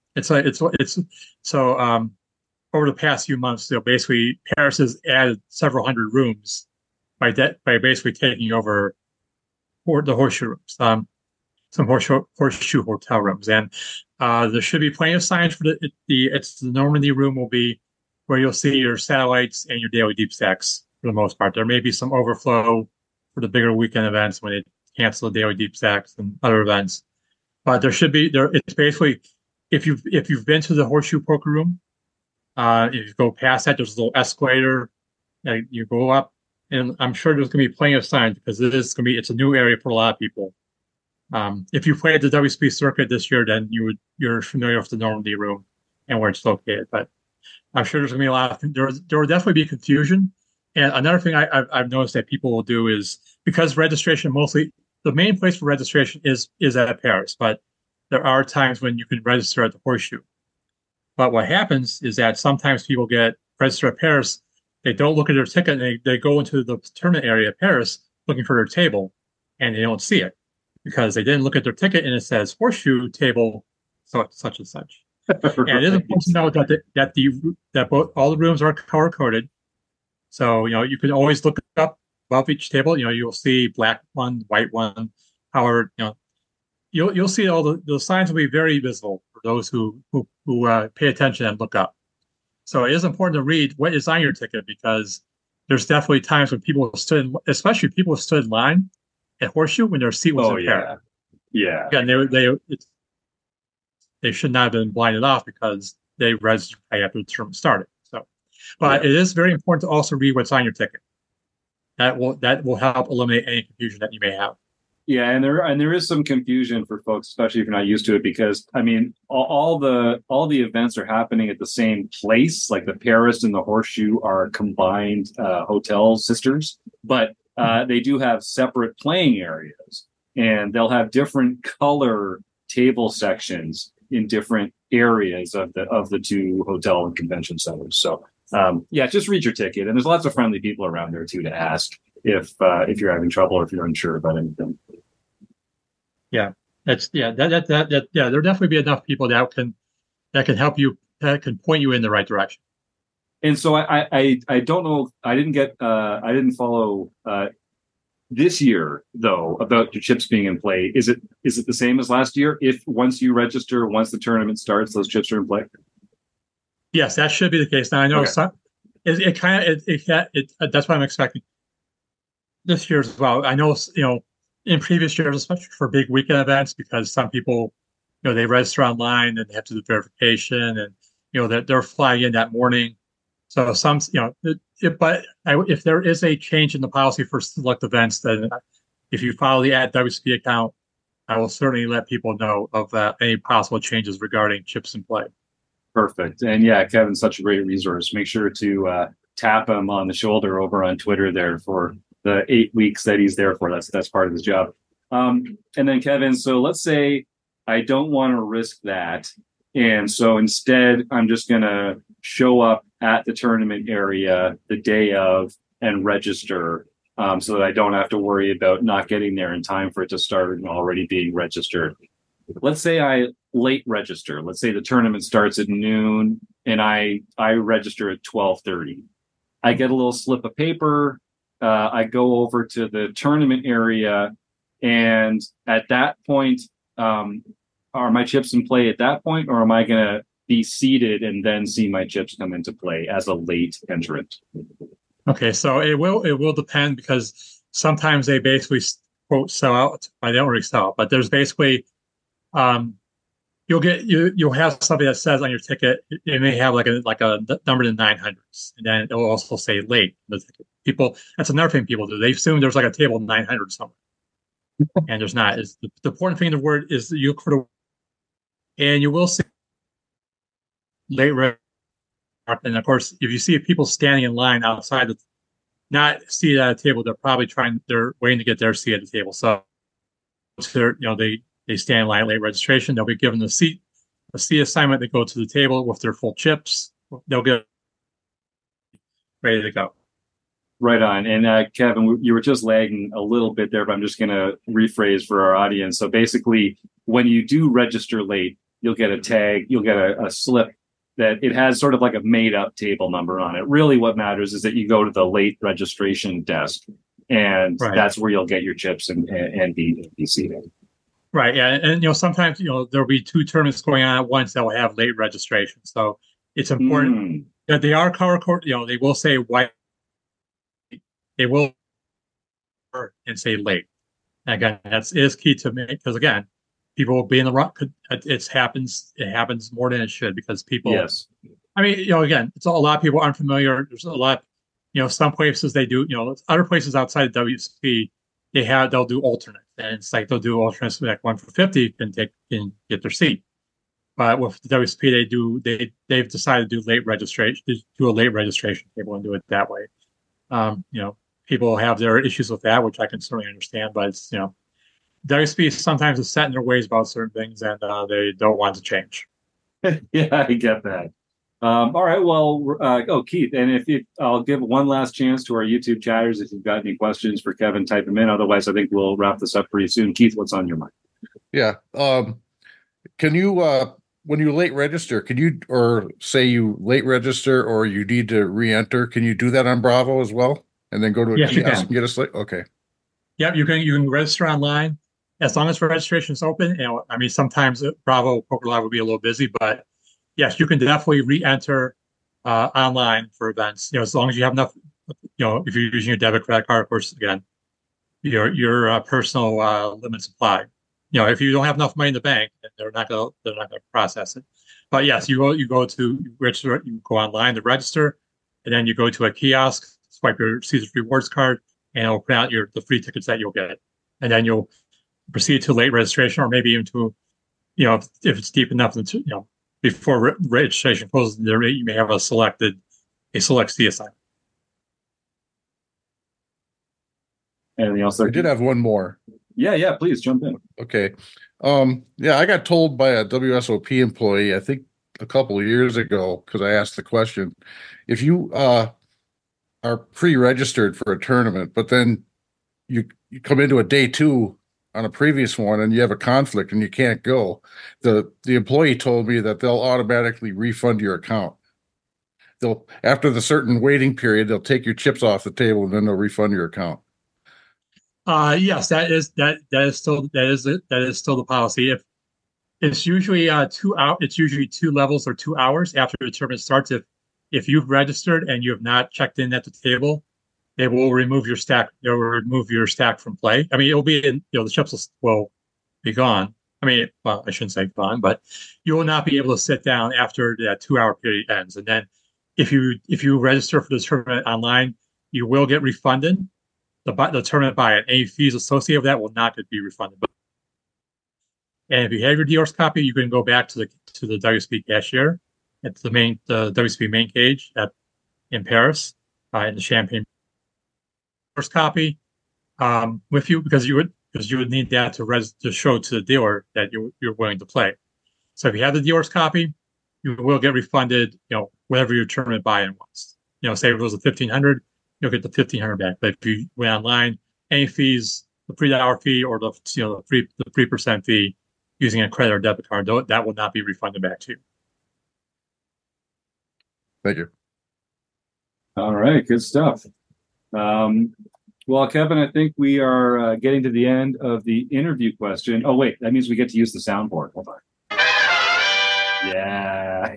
So over the past few months, basically Paris has added several hundred rooms by basically taking over the horseshoe rooms, some horseshoe hotel rooms, and there should be plenty of signs for the Normandy room will be where you'll see your satellites and your daily deep stacks for the most part. There may be some overflow for the bigger weekend events when they cancel the daily deep stacks and other events, but there should be there. It's basically if you've been to the horseshoe poker room, if you go past that, there's a little escalator, and you go up. And I'm sure there's going to be plenty of signs because it's a new area for a lot of people. If you played the WSP circuit this year, then you're familiar with the Normandy room and where it's located. But I'm sure there's going to be a lot of there will definitely be confusion. And another thing I've noticed that people will do is because registration mostly the main place for registration is at Paris, but there are times when you can register at the horseshoe. But what happens is that sometimes people get registered at Paris. They don't look at their ticket and they go into the tournament area of Paris looking for their table and they don't see it because they didn't look at their ticket and it says horseshoe table such and such. Right. And it is important to know that all the rooms are color coded. So you can always look up above each table. You'll see black one, white one. However, you'll see all the signs will be very visible for those who pay attention and look up. So it is important to read what is on your ticket because there's definitely times when especially people stood in line at horseshoe when their seat was impaired. Yeah. Again, they should not have been blinded off because they registered right after the tournament started. So, but it is very important to also read what's on your ticket. That will help eliminate any confusion that you may have. Yeah, and there is some confusion for folks, especially if you're not used to it, because all the events are happening at the same place. Like the Paris and the Horseshoe are combined hotel sisters, but they do have separate playing areas, and they'll have different color table sections in different areas of the two hotel and convention centers. So just read your ticket, and there's lots of friendly people around there too to ask if you're having trouble or if you're unsure about anything. Yeah, there'll definitely be enough people that can help you, that can point you in the right direction. And so I don't know, I didn't follow this year though about your chips being in play. Is it the same as last year? If once you register, once the tournament starts, those chips are in play? Yes, that should be the case. Now I know that's what I'm expecting this year as well. I know in previous years, especially for big weekend events, because some people, they register online and they have to do verification, and they're flying in that morning. So but if there is a change in the policy for select events, then if you follow the @WSP account, I will certainly let people know of any possible changes regarding chips in play. Perfect. And yeah, Kevin's such a great resource. Make sure to tap him on the shoulder over on Twitter there for the 8 weeks that he's there for. That's part of his job. And then Kevin, so let's say I don't want to risk that. And so instead, I'm just going to show up at the tournament area the day of and register. so that I don't have to worry about not getting there in time for it to start and already being registered. Let's say I late register. Let's say the tournament starts at noon and I register at 12:30. I get a little slip of paper. I go over to the tournament area, and at that point, are my chips in play at that point, or am I going to be seated and then see my chips come into play as a late entrant? Okay, so it will depend, because sometimes they basically quote sell out. I don't really sell, but there's basically you'll have something that says on your ticket, it may have like a number in the 900s, and then it will also say late. People, that's another thing people do. They assume there's like a table 900 somewhere, and there's not. Is the important thing in the word is that you put a, and you will see late. And of course, if you see people standing in line outside, not seated at a table, they're waiting to get their seat at the table. So, they stand in line late registration. They'll be given a seat assignment. They go to the table with their full chips. They'll get ready to go. Right on. And Kevin, you were just lagging a little bit there, but I'm just going to rephrase for our audience. So basically, when you do register late, you'll get a tag, you'll get a slip that it has sort of like a made up table number on it. Really what matters is that you go to the late registration desk, and that's where you'll get your chips and be seated. Right. Yeah. And, sometimes, there'll be two tournaments going on at once that will have late registration. So it's important that they are color code. They will say white. They will and say late. And again, is key to me, because again, people will be in the wrong. It happens more than it should, because people. Yes. I mean, again, it's a lot of people aren't familiar. There's a lot. Some places they do. Other places outside of WSP, they'll do alternate, and it's like they'll do alternates like 1 for 50 and get their seat. But with the WSP, they've decided to do late registration, do a late registration table and do it that way. People have their issues with that, which I can certainly understand, but it's WSP sometimes is set in their ways about certain things, and they don't want to change. Yeah, I get that. All right. Well, Keith, and I'll give one last chance to our YouTube chatters. If you've got any questions for Kevin, type them in. Otherwise, I think we'll wrap this up pretty soon. Keith, what's on your mind? Yeah. Can you, when you late register, or say you late register or you need to re-enter, can you do that on Bravo as well? And then go to a kiosk and get a slate? Okay. Yep, you can register online as long as registration is open. Sometimes Bravo Poker Live will be a little busy, but yes, you can definitely re-enter online for events. As long as you have enough. If you're using your debit credit card, of course, again, your personal limits apply. If you don't have enough money in the bank, they're not going to process it. But yes, you go to register. You go online to register, and then you go to a kiosk, swipe your Caesars Rewards card, and it'll print out the free tickets that you'll get. And then you'll proceed to late registration, or maybe even to, if it's deep enough, before registration closes, you may have a select seat assignment. Anything else? I did have one more. Yeah, please jump in. Okay. I got told by a WSOP employee, I think a couple of years ago, because I asked the question, if you are pre-registered for a tournament, but then you come into a day two on a previous one and you have a conflict and you can't go, the employee told me that they'll automatically refund your account. After the certain waiting period, they'll take your chips off the table and then they'll refund your account. Yes, that is still the policy. If it's usually 2 hours, it's usually 2 levels or 2 hours after the tournament starts. If you've registered and you have not checked in at the table, they will remove your stack. They'll remove your stack from play. It'll be the chips will be gone. I shouldn't say gone, but you will not be able to sit down after that 2 hour period ends. And then if you register for the tournament online, you will get refunded the tournament buy-in. Any fees associated with that will not be refunded. And if you have your DORS copy, you can go back to the WSP cashier at the WSP main cage in Paris, in the Champagne. First copy with you, because you would need that to show to the dealer that you're willing to play. So if you have the dealer's copy, you will get refunded, whatever your tournament buy-in was. Say it was a $1,500, you'll get the 1,500 back. But if you went online, any fees, the $3 fee or the 3% fee using a credit or debit card, that will not be refunded back to you. Thank you. All right, good stuff. Well, Kevin, I think we are getting to the end of the interview question. Oh, wait, that means we get to use the soundboard. Hold on. Yeah.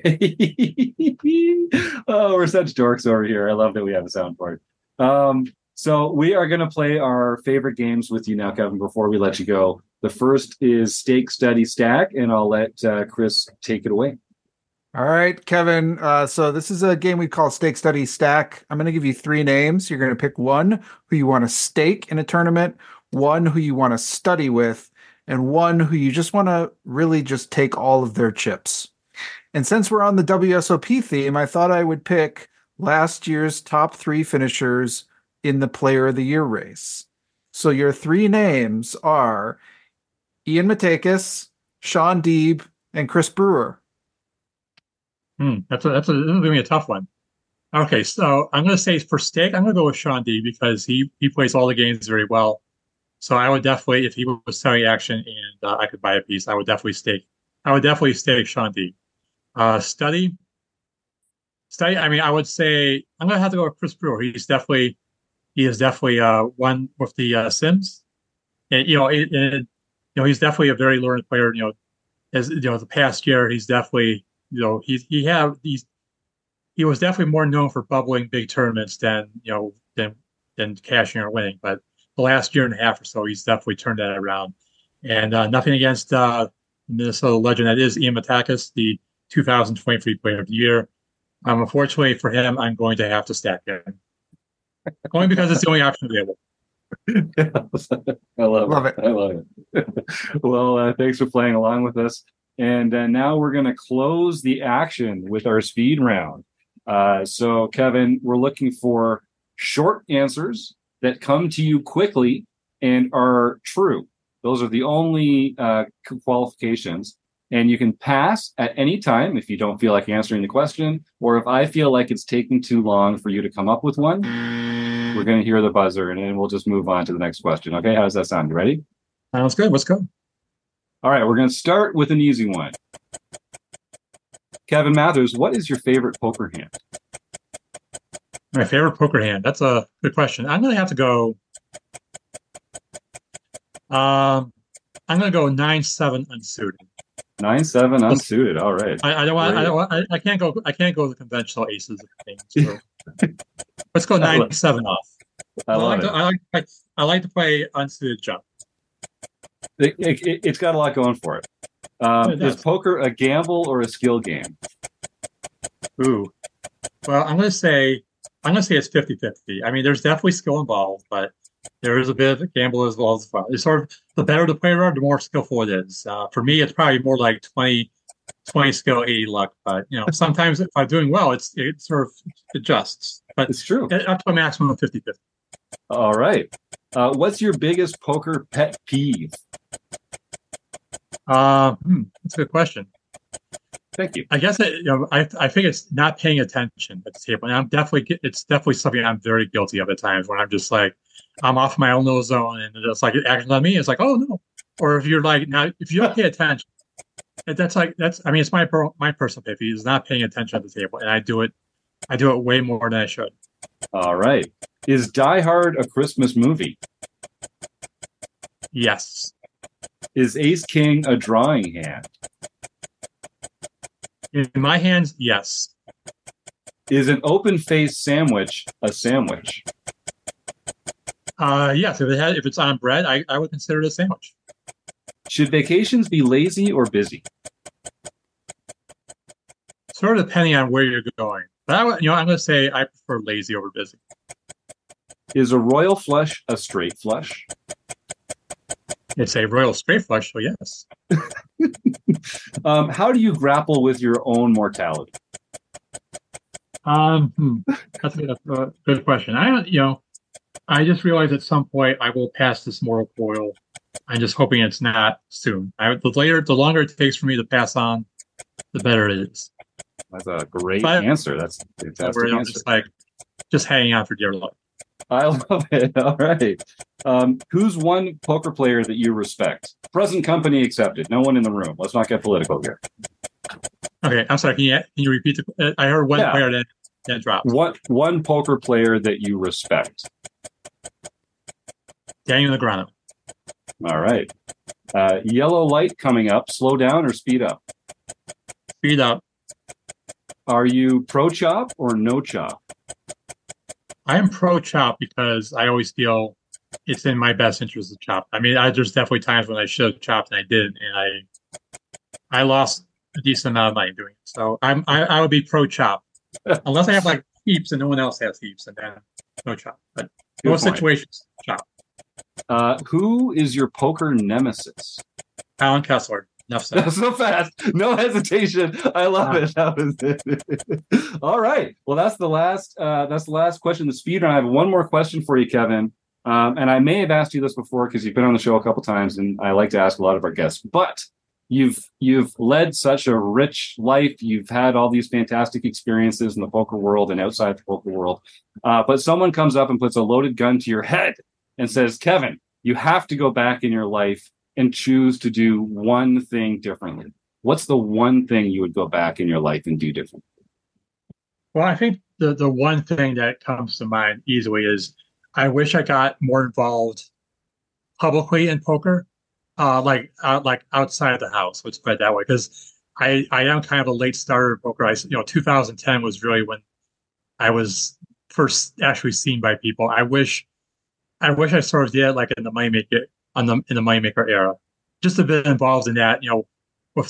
Oh, we're such dorks over here. I love that we have a soundboard. So we are going to play our favorite games with you now, Kevin, before we let you go. The first is Stake, Study, Stack, and I'll let Chris take it away. All right, Kevin. So this is a game we call Stake, Study, Stack. I'm going to give you 3 names. You're going to pick one who you want to stake in a tournament, one who you want to study with, and one who you just want to really just take all of their chips. And since we're on the WSOP theme, I thought I would pick last year's top 3 finishers in the Player of the Year race. So your 3 names are Ian Matakis, Sean Deeb, and Chris Brewer. This is going to be a tough one. Okay, so I'm going to say for stake, I'm going to go with Sean Deeb because he plays all the games very well. So I would definitely, if he was selling action and I could buy a piece, I would definitely stake. Sean Deeb. Study. I mean, I would say I'm going to have to go with Chris Brewer. He is definitely one with the Sims, and he's definitely a very learned player. As the past year, he's definitely he was definitely more known for bubbling big tournaments than cashing or winning. But the last year and a half or so, he's definitely turned that around. And nothing against Minnesota legend that is Ian Matakis, the 2023 Player of the Year. Unfortunately for him, I'm going to have to stack him. Only because it's the only option available. I love it. I love it. Well, thanks for playing along with us. And now we're going to close the action with our speed round. So, Kevin, we're looking for short answers that come to you quickly and are true. Those are the only qualifications. And you can pass at any time if you don't feel like answering the question, or if I feel like it's taking too long for you to come up with one, we're going to hear the buzzer and then we'll just move on to the next question. Okay, how does that sound? You ready? Sounds good. Let's go. All right, we're going to start with an easy one. Kevin Mathers, what is your favorite poker hand? My favorite poker hand? That's a good question. I'm going to have to go. I'm going to go 9-7 unsuited. 9-7 unsuited. All right. I can't go the conventional aces of things. So. Let's go 9-7 off. I like to play unsuited jump. It's got a lot going for it. Is poker a gamble or a skill game? Ooh. Well, I'm going to say it's 50-50. I mean, there's definitely skill involved, but there is a bit of a gamble as well as fun. It's sort of the better the player are, the more skillful it is. For me, it's probably more like 20 skill, 80 luck. But sometimes if I'm doing well, it sort of adjusts. But it's true. Up to a maximum of 50-50. All right. What's your biggest poker pet peeve? That's a good question. Thank you. I guess I think it's not paying attention at the table, and it's definitely something I'm very guilty of at times when I'm just like I'm off my own little zone, and it's like it actions on me. It's like, oh no, or if you're like now if you don't pay attention, it's my personal pet peeve is not paying attention at the table, and I do it way more than I should. All right. Is Die Hard a Christmas movie? Yes. Is Ace King a drawing hand? In my hands, yes. Is an open-faced sandwich a sandwich? Yes. If it's on bread, I would consider it a sandwich. Should vacations be lazy or busy? Sort of depending on where you're going. But I'm going to say I prefer lazy over busy. Is a royal flush a straight flush? It's a royal straight flush, so yes. How do you grapple with your own mortality? That's a good question. I just realized at some point I will pass this moral coil. I'm just hoping it's not soon. The longer it takes for me to pass on, the better it is. That's a great answer. That's a fantastic answer. Just hanging on for dear life. I love it. All right. Who's one poker player that you respect? Present company accepted. No one in the room. Let's not get political here. Okay, I'm sorry. Can you repeat the? I heard one player that dropped. One poker player that you respect? Daniel Negreanu. All right. Yellow light coming up. Slow down or speed up? Speed up. Are you pro chop or no chop? I am pro chop because I always feel it's in my best interest to chop. I mean, there's definitely times when I should have chopped and I didn't, and I lost a decent amount of money doing it. So I would be pro chop, unless I have like heaps and no one else has heaps, and then no chop. But most situations, chop. Who is your poker nemesis? Alan Kessler. Enough said. So fast, no hesitation. I love it. That was it. All right. Well, that's the last. That's the last question. The speed run. I have one more question for you, Kevin. And I may have asked you this before because you've been on the show a couple times, and I like to ask a lot of our guests. But you've led such a rich life. You've had all these fantastic experiences in the poker world and outside the poker world. But someone comes up and puts a loaded gun to your head and says, "Kevin, you have to go back in your life and choose to do one thing differently." What's the one thing you would go back in your life and do differently? Well, I think the one thing that comes to mind easily is I wish I got more involved publicly in poker, like outside of the house. Let's put it that way, because I am kind of a late starter in poker. 2010 was really when I was first actually seen by people. I wish I sort of did it like in the Moneymaker in the Moneymaker era, just a bit involved in that, with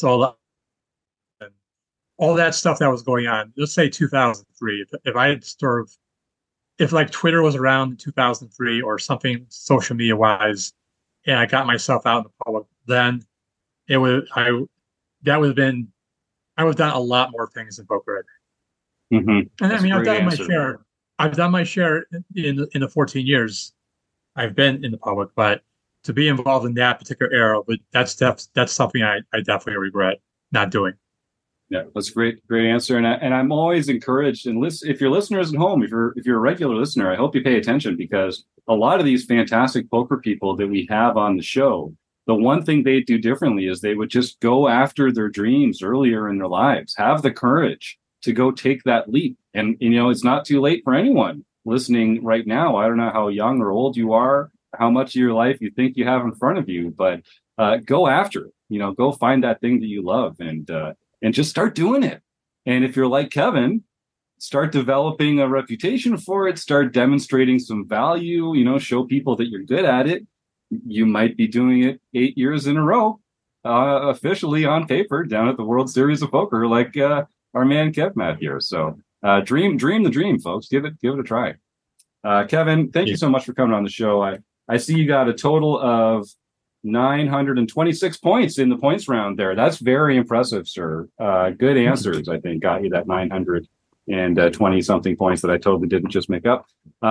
all that stuff that was going on. Let's say 2003. If I had if like Twitter was around in 2003 or something social media wise, and I got myself out in the public, then I would have done a lot more things in poker. Mm-hmm. And That's I mean, I've done answer. my share. I've done my share in the 14 years I've been in the public, but to be involved in that particular era, but that's something I definitely regret not doing. Yeah, that's a great answer. And I'm always encouraged. And if your listeners at home, if you're a regular listener, I hope you pay attention, because a lot of these fantastic poker people that we have on the show, the one thing they do differently is they would just go after their dreams earlier in their lives, have the courage to go take that leap. And, it's not too late for anyone listening right now. I don't know how young or old you are, how much of your life you think you have in front of you, but go after it. Go find that thing that you love and just start doing it. And if you're like Kevin, start developing a reputation for it, start demonstrating some value, show people that you're good at it. You might be doing it 8 years in a row, officially on paper down at the World Series of Poker, like our man Kev Matt here. So dream the dream, folks. Give it a try. Kevin, thank you so much for coming on the show. I see you got a total of 926 points in the points round there. That's very impressive, sir. Good answers, I think, got you that 920 something points that I totally didn't just make up.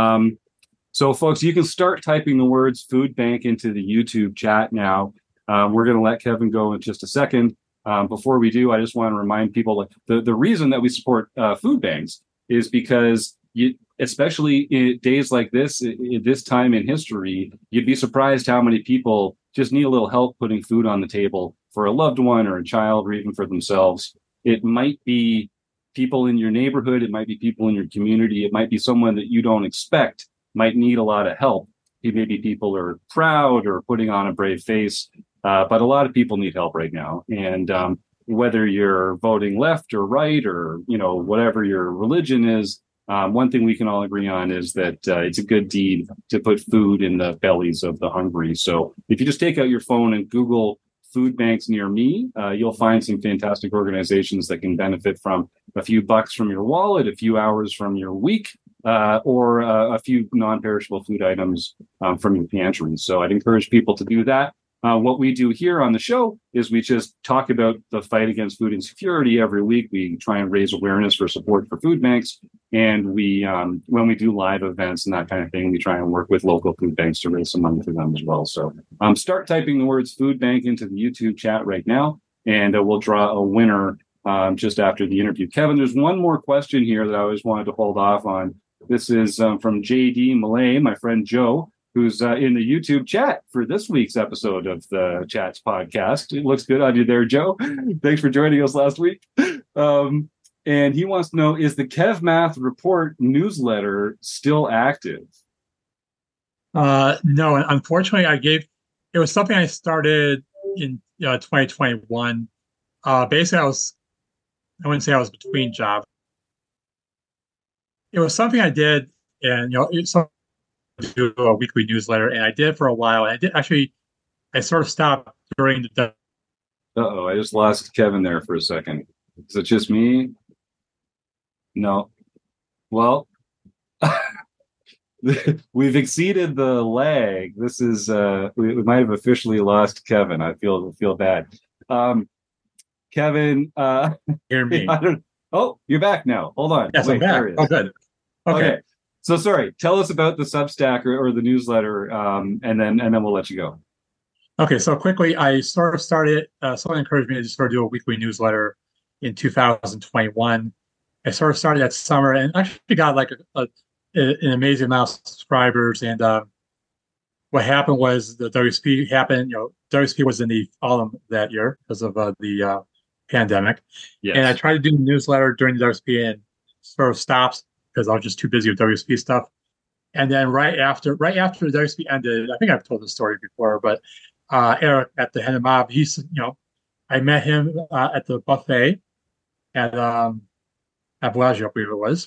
So, folks, you can start typing the words food bank into the YouTube chat now. We're going to let Kevin go in just a second. Before we do, I just want to remind people that the reason that we support food banks is because especially in days like this, in this time in history, you'd be surprised how many people just need a little help putting food on the table for a loved one or a child or even for themselves. It might be people in your neighborhood. It might be people in your community. It might be someone that you don't expect might need a lot of help. Maybe people are proud or putting on a brave face, but a lot of people need help right now. And whether you're voting left or right or, whatever your religion is, one thing we can all agree on is that it's a good deed to put food in the bellies of the hungry. So if you just take out your phone and Google food banks near me, you'll find some fantastic organizations that can benefit from a few bucks from your wallet, a few hours from your week, or a few non-perishable food items from your pantry. So I'd encourage people to do that. What we do here on the show is we just talk about the fight against food insecurity every week. We try and raise awareness for support for food banks. And we, when we do live events and that kind of thing, we try and work with local food banks to raise some money for them as well. So start typing the words food bank into the YouTube chat right now, and we'll draw a winner just after the interview. Kevin, there's one more question here that I always wanted to hold off on. This is from JD Malay, my friend Joe, who's in the YouTube chat for this week's episode of the Chats podcast. It looks good on you there, Joe. Thanks for joining us last week. And he wants to know, is the Kev Math Report newsletter still active? No, unfortunately, it was something I started in 2021. Basically, I wouldn't say I was between jobs. It was something I did, and it's something to do a weekly newsletter, and I did it for a while. And I sort of stopped during the. Uh-oh, I just lost Kevin there for a second. Is it just me? No. Well, we've exceeded the lag. This is we might have officially lost Kevin. I feel bad. Kevin, hear me. Oh, you're back now. Hold on. Yes, I'm back. Oh, good. Okay. So sorry. Tell us about the Substack or the newsletter, and then we'll let you go. Okay. So quickly, I sort of started. Someone encouraged me to sort of do a weekly newsletter in 2021. I sort of started that summer and actually got like an amazing amount of subscribers. And what happened was the WSP happened. WSP was in the autumn that year because of the pandemic. Yes. And I tried to do the newsletter during the WSP and sort of stopped because I was just too busy with WSP stuff. And then right after the WSP ended, I think I've told this story before, but Eric at the Hen Mob, I met him at the buffet at Bellagio, I believe it was.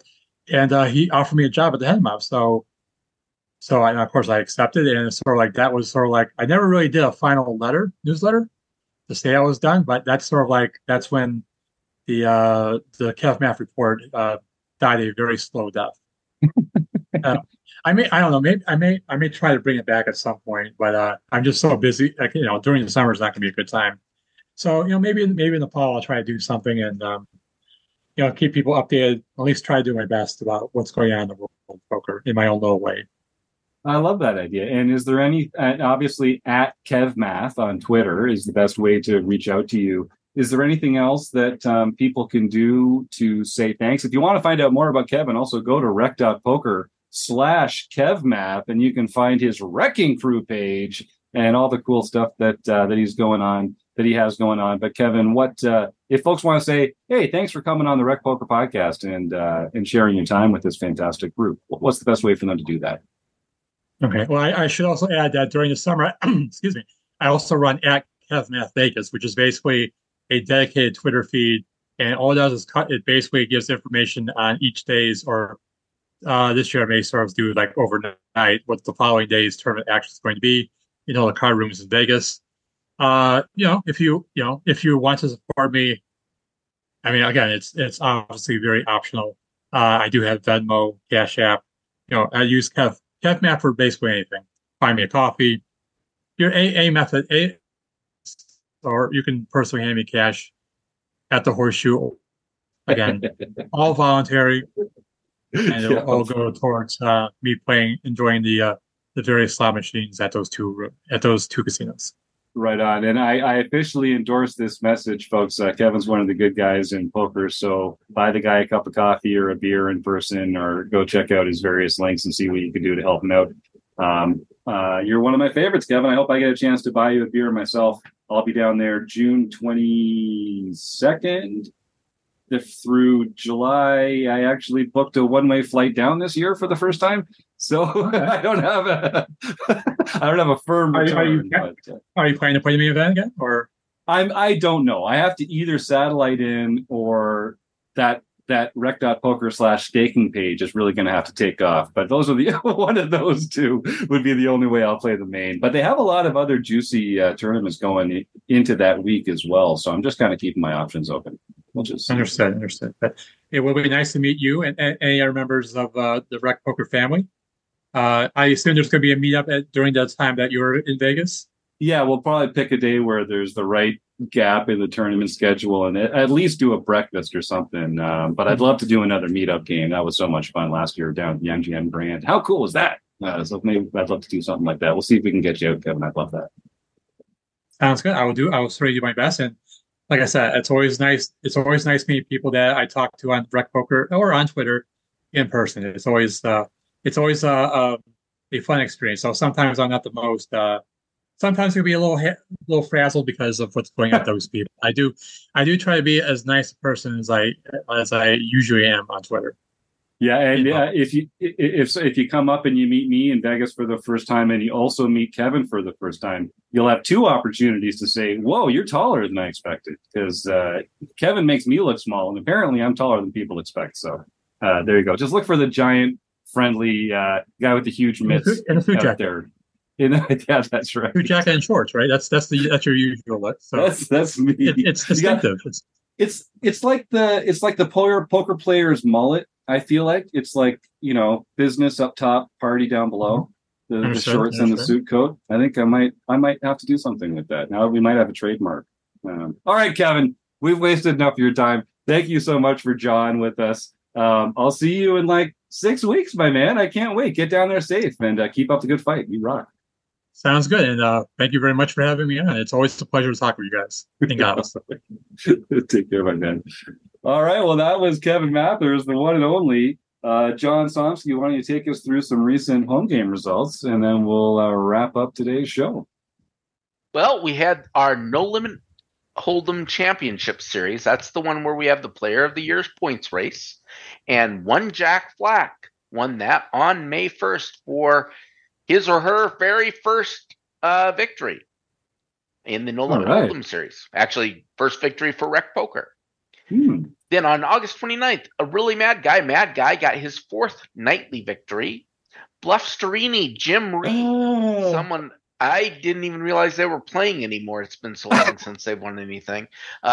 He offered me a job at the Hen Mob. So of course I accepted, and it's sort of like that was sort of like I never really did a final newsletter to say I was done, but that's sort of like that's when the Kev Math Report died a very slow death. I don't know, maybe I may try to bring it back at some point, but I'm just so busy. Like, during the summer is not going to be a good time. So maybe in the fall I'll try to do something and keep people updated. At least try to do my best about what's going on in the world of poker in my own little way. I love that idea. And is there any, obviously at KevMath on Twitter is the best way to reach out to you. Is there anything else that people can do to say thanks? If you want to find out more about Kevin, also go to rec.poker/KevMath and you can find his Wrecking Crew page and all the cool stuff that he's going on, that he has going on. But Kevin, what if folks want to say, hey, thanks for coming on the Rec Poker podcast and sharing your time with this fantastic group? What's the best way for them to do that? Okay. Well, I should also add that during the summer, excuse me, I also run at KevMath Vegas, which is basically a dedicated Twitter feed. And all it does is it basically gives information on each day's, or this year I may sort of do like overnight what the following day's tournament action is going to be. The card rooms in Vegas. If you want to support me, I mean, again, it's obviously very optional. I do have Venmo, Cash App. I use KevMath for basically anything. Buy me a coffee. Your a method, or you can personally hand me cash at the Horseshoe. Again, all voluntary, and it'll all go towards me enjoying the various slot machines at those two casinos. Right on. And I officially endorse this message, folks. Kevin's one of the good guys in poker. So buy the guy a cup of coffee or a beer in person, or go check out his various links and see what you can do to help him out. You're one of my favorites, Kevin. I hope I get a chance to buy you a beer myself. I'll be down there June 22nd through July. I actually booked a one-way flight down this year for the first time. So I don't have a firm return. Are you planning to play the main event again, or? I don't know. I have to either satellite in, or that rec.poker/staking page is really going to have to take off. But those are one of those two would be the only way I'll play the main. But they have a lot of other juicy tournaments going into that week as well. So I'm just kind of keeping my options open. Understood. But it will be nice to meet you and any other members of the Rec Poker family. I assume there's going to be a meetup during that time that you're in Vegas. Yeah, we'll probably pick a day where there's the right gap in the tournament schedule and at least do a breakfast or something. But I'd love to do another meetup game. That was so much fun last year down at the MGM Grand. How cool was that? So maybe I'd love to do something like that. We'll see if we can get you out, Kevin. I'd love that. Sounds good. I will try to do my best. And like I said, it's always nice. It's always nice meeting people that I talk to on Rec Poker or on Twitter. in person. It's always a fun experience. So sometimes I'm not the most. Sometimes you'll be a little frazzled because of what's going on at those people. I do try to be as nice a person as I usually am on Twitter. Yeah, and if you come up and you meet me in Vegas for the first time, and you also meet Kevin for the first time, you'll have two opportunities to say, "Whoa, you're taller than I expected," because Kevin makes me look small, and apparently I'm taller than people expect. So there you go. Just look for the giant, friendly guy with the huge mitts and a suit jacket. There. Yeah, that's right. Suit jacket and shorts, right? That's your usual look. So that's me. It's distinctive. It's like the poker player's mullet. I feel like it's like, business up top, party down below, the shorts and the suit coat. I think I might have to do something with that. Now we might have a trademark. All right, Kevin, we've wasted enough of your time. Thank you so much for John with us. I'll see you in like 6 weeks, my man. I can't wait. Get down there safe and keep up the good fight. You rock. Sounds good. And thank you very much for having me on. It's always a pleasure to talk with you guys. Take care, my man. All right. Well, that was Kevin Mathers, the one and only. John Somsky, why don't you take us through some recent home game results, and then we'll wrap up today's show. Well, we had our No Limit Hold'em Championship Series. That's the one where we have the Player of the Year's points race. And one Jack Flack won that on May 1st for his or her very first victory in the No Limit Hold'em series. Actually, first victory for Rec Poker. Then on August 29th, a really mad guy got his fourth nightly victory. Bluff Storini, Jim Reed, someone I didn't even realize they were playing anymore. It's been so long since they've won anything.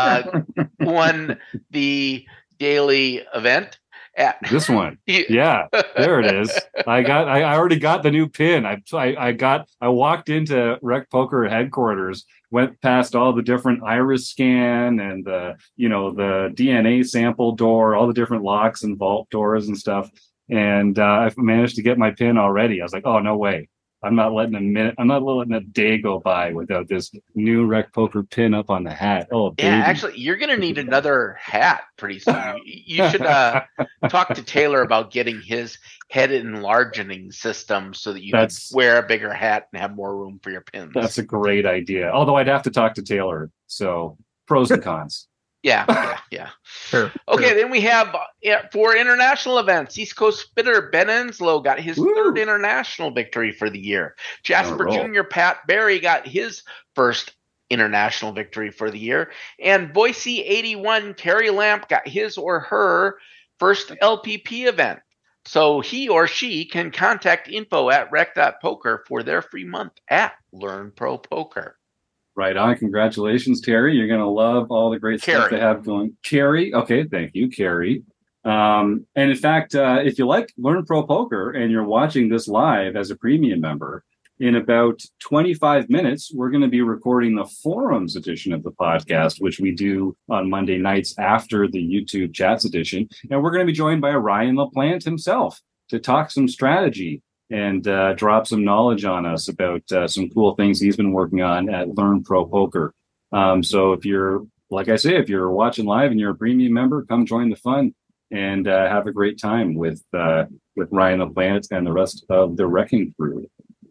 Won the daily event. This one, yeah, there it is. I already got the new pin. I walked into Rec Poker headquarters, went past all the different iris scan and the DNA sample door, all the different locks and vault doors and stuff, and I've managed to get my pin already. I was like, oh, no way. I'm not letting a day go by without this new Rec Poker pin up on the hat. Oh, baby. Yeah, actually, you're going to need another hat pretty soon. You should talk to Taylor about getting his head enlarging system so that you can wear a bigger hat and have more room for your pins. That's a great idea. Although I'd have to talk to Taylor. So pros and cons. Yeah. Sure. Okay, then we have for international events, East Coast Spitter Ben Enslow got his third international victory for the year. Jasper Jr. Pat Barry got his first international victory for the year. And Boise 81 Terry Lamp got his or her first LPP event. So he or she can contact info at rec.poker for their free month at Learn Pro Poker. Right on. Congratulations, Terry. You're going to love all the great stuff they have going. Carrie. Okay. Thank you, Carrie. And in fact, if you like Learn Pro Poker and you're watching this live as a premium member, in about 25 minutes, we're going to be recording the forums edition of the podcast, which we do on Monday nights after the YouTube chats edition. And we're going to be joined by Ryan LaPlante himself to talk some strategy and drop some knowledge on us about some cool things he's been working on at Learn Pro Poker. So if you're, like I say, if you're watching live and you're a premium member, come join the fun and have a great time with Ryan LaPlante and the rest of the Wrecking Crew.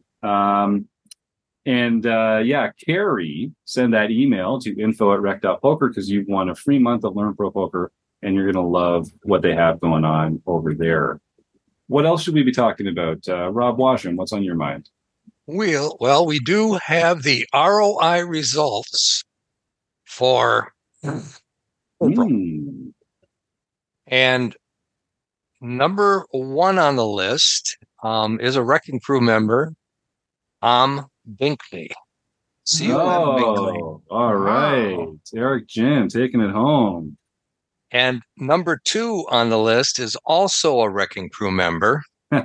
Carrie, send that email to info@rec.poker because you've won a free month of Learn Pro Poker and you're going to love what they have going on over there. What else should we be talking about? Rob Washam, what's on your mind? Well, we do have the ROI results for And number one on the list is a Wrecking Crew member, Binkley. Binkley. All right. Wow. Eric Jim taking it home. And number two on the list is also a Wrecking Crew member.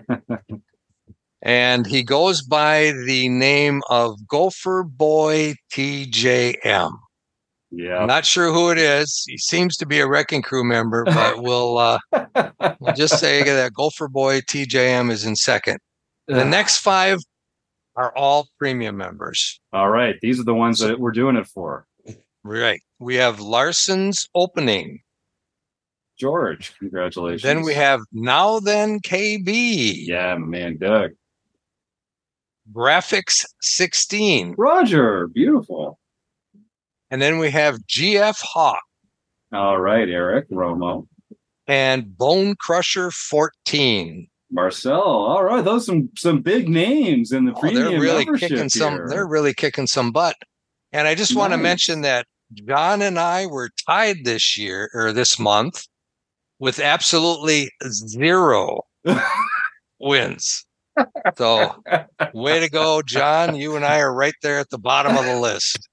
And he goes by the name of Gopher Boy TJM. Yeah. I'm not sure who it is. He seems to be a Wrecking Crew member, but we'll just say that Gopher Boy TJM is in second. The next five are all premium members. All right. These are the ones that we're doing it for. Right. We have Larson's Opening, George, congratulations. Then we have Now Then KB. Yeah, my man, Doug. Graphics 16. Roger, beautiful. And then we have GF Hawk. All right, Eric Romo. And Bone Crusher 14. Marcel. All right, those some big names in the premium they're really membership kicking here. They're really kicking some butt. And I just want to mention that John and I were tied this month with absolutely 0 wins. So way to go, John. You and I are right there at the bottom of the list.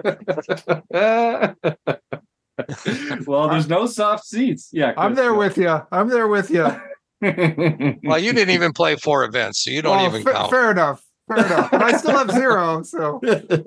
Well, there's no soft seats. Yeah, I'm there with you. Well, you didn't even play 4 events, so you don't even count. Fair enough. But I still have 0. So,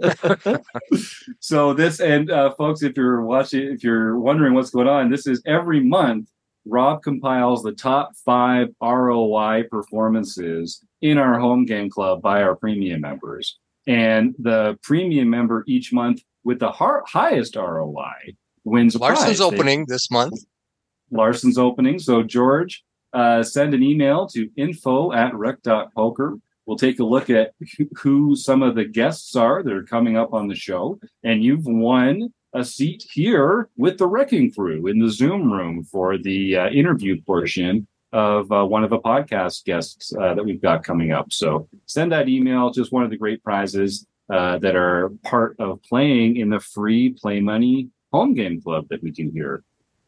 so this and folks, if you're wondering what's going on, this is every month. Rob compiles the top 5 ROI performances in our home game club by our premium members, and the premium member each month with the highest ROI wins a Larson's prize. opening this month. Larson's opening. So George, send an email to info@rec.poker. We'll take a look at who some of the guests are that are coming up on the show, and you've won a seat here with the Wrecking Crew in the Zoom room for the interview portion of one of the podcast guests that we've got coming up. So send that email. Just one of the great prizes that are part of playing in the free Play Money home game club that we do here.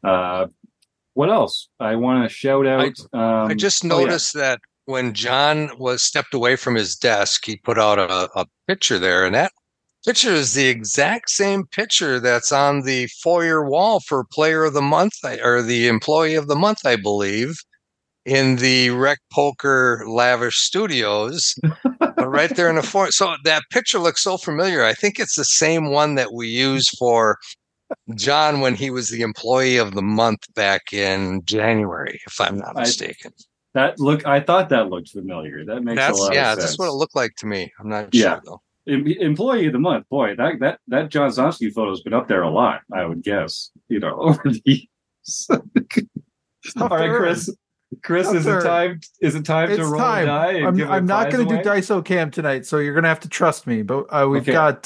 What else? I want to shout out. I just noticed that when John was stepped away from his desk, he put out a picture there, and that picture is the exact same picture that's on the foyer wall for Player of the Month or the Employee of the Month, I believe, in the Rec Poker Lavish Studios, right there in the foyer. So that picture looks so familiar. I think it's the same one that we used for John when he was the Employee of the Month back in January, if I'm not mistaken. I thought that looked familiar. That makes a lot of sense. Yeah, that's what it looked like to me. I'm not sure though. Employee of the Month, boy, that John Zonsky photo's been up there a lot, I would guess, over the years. All right, Chris, is it time to roll a die? I'm not going to do Dice-O-Cam tonight, so you're going to have to trust me. But we've got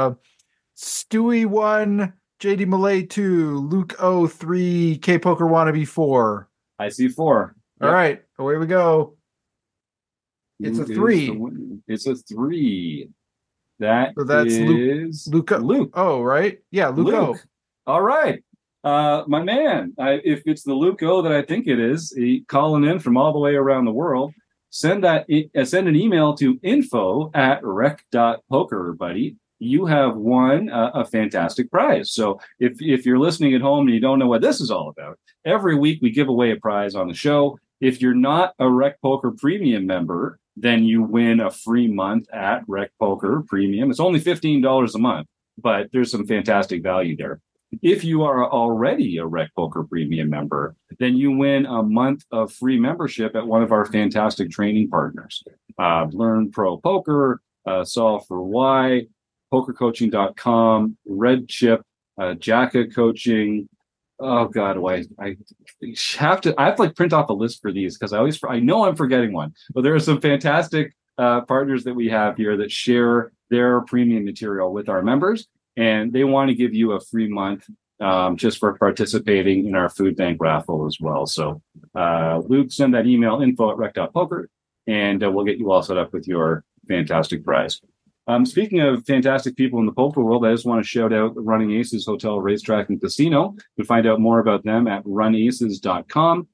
Stewie 1, JD Malay 2, Luke O 3, K Poker Wannabe 4. I see 4. All right, away we go. It's a 3. It's a 3. That's Luke. Oh, right. Yeah, Luke. All right. My man, if it's the Luke O that I think it is, calling in from all the way around the world, send an email to info@rec.poker, buddy. You have won a fantastic prize. So if you're listening at home and you don't know what this is all about, every week we give away a prize on the show. If you're not a Rec Poker Premium member, then you win a free month at Rec Poker Premium. It's only $15 a month, but there's some fantastic value there. If you are already a Rec Poker Premium member, then you win a month of free membership at one of our fantastic training partners. Learn Pro Poker, Solve for Why, PokerCoaching.com, Red Chip, Jacka Coaching. Oh God, I have to print off a list for these because I know I'm forgetting one. But there are some fantastic partners that we have here that share their premium material with our members, and they want to give you a free month just for participating in our food bank raffle as well. So Luke, send that email info@rec.poker, and we'll get you all set up with your fantastic prize. Speaking of fantastic people in the poker world, I just want to shout out Running Aces Hotel, Racetrack, and Casino. You can find out more about them at runaces.com.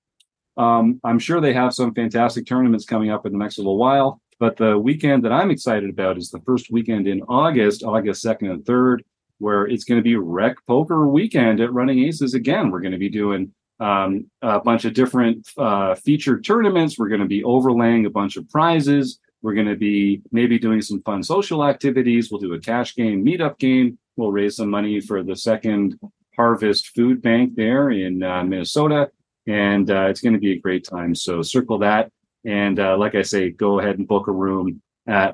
I'm sure they have some fantastic tournaments coming up in the next little while, but the weekend that I'm excited about is the first weekend in August 2nd and 3rd, where it's going to be Rec Poker Weekend at Running Aces again. We're going to be doing a bunch of different featured tournaments. We're going to be overlaying a bunch of prizes. We're going to be maybe doing some fun social activities. We'll do a cash game, meetup game. We'll raise some money for the Second Harvest Food Bank there in Minnesota. And it's going to be a great time. So circle that. And like I say, go ahead and book a room at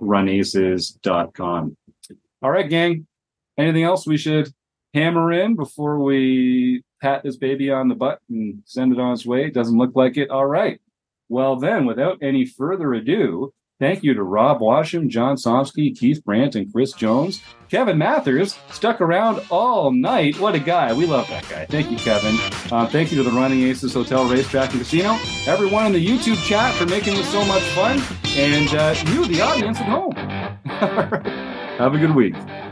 runaces.com. All right, gang. Anything else we should hammer in before we pat this baby on the butt and send it on its way? Doesn't look like it. All right. Well, then, without any further ado, thank you to Rob Washam, John Somsky, Keith Brandt, and Chris Jones. Kevin Mathers stuck around all night. What a guy. We love that guy. Thank you, Kevin. Thank you to the Running Aces Hotel, Racetrack, and Casino. Everyone in the YouTube chat for making this so much fun. And you, the audience at home. Have a good week.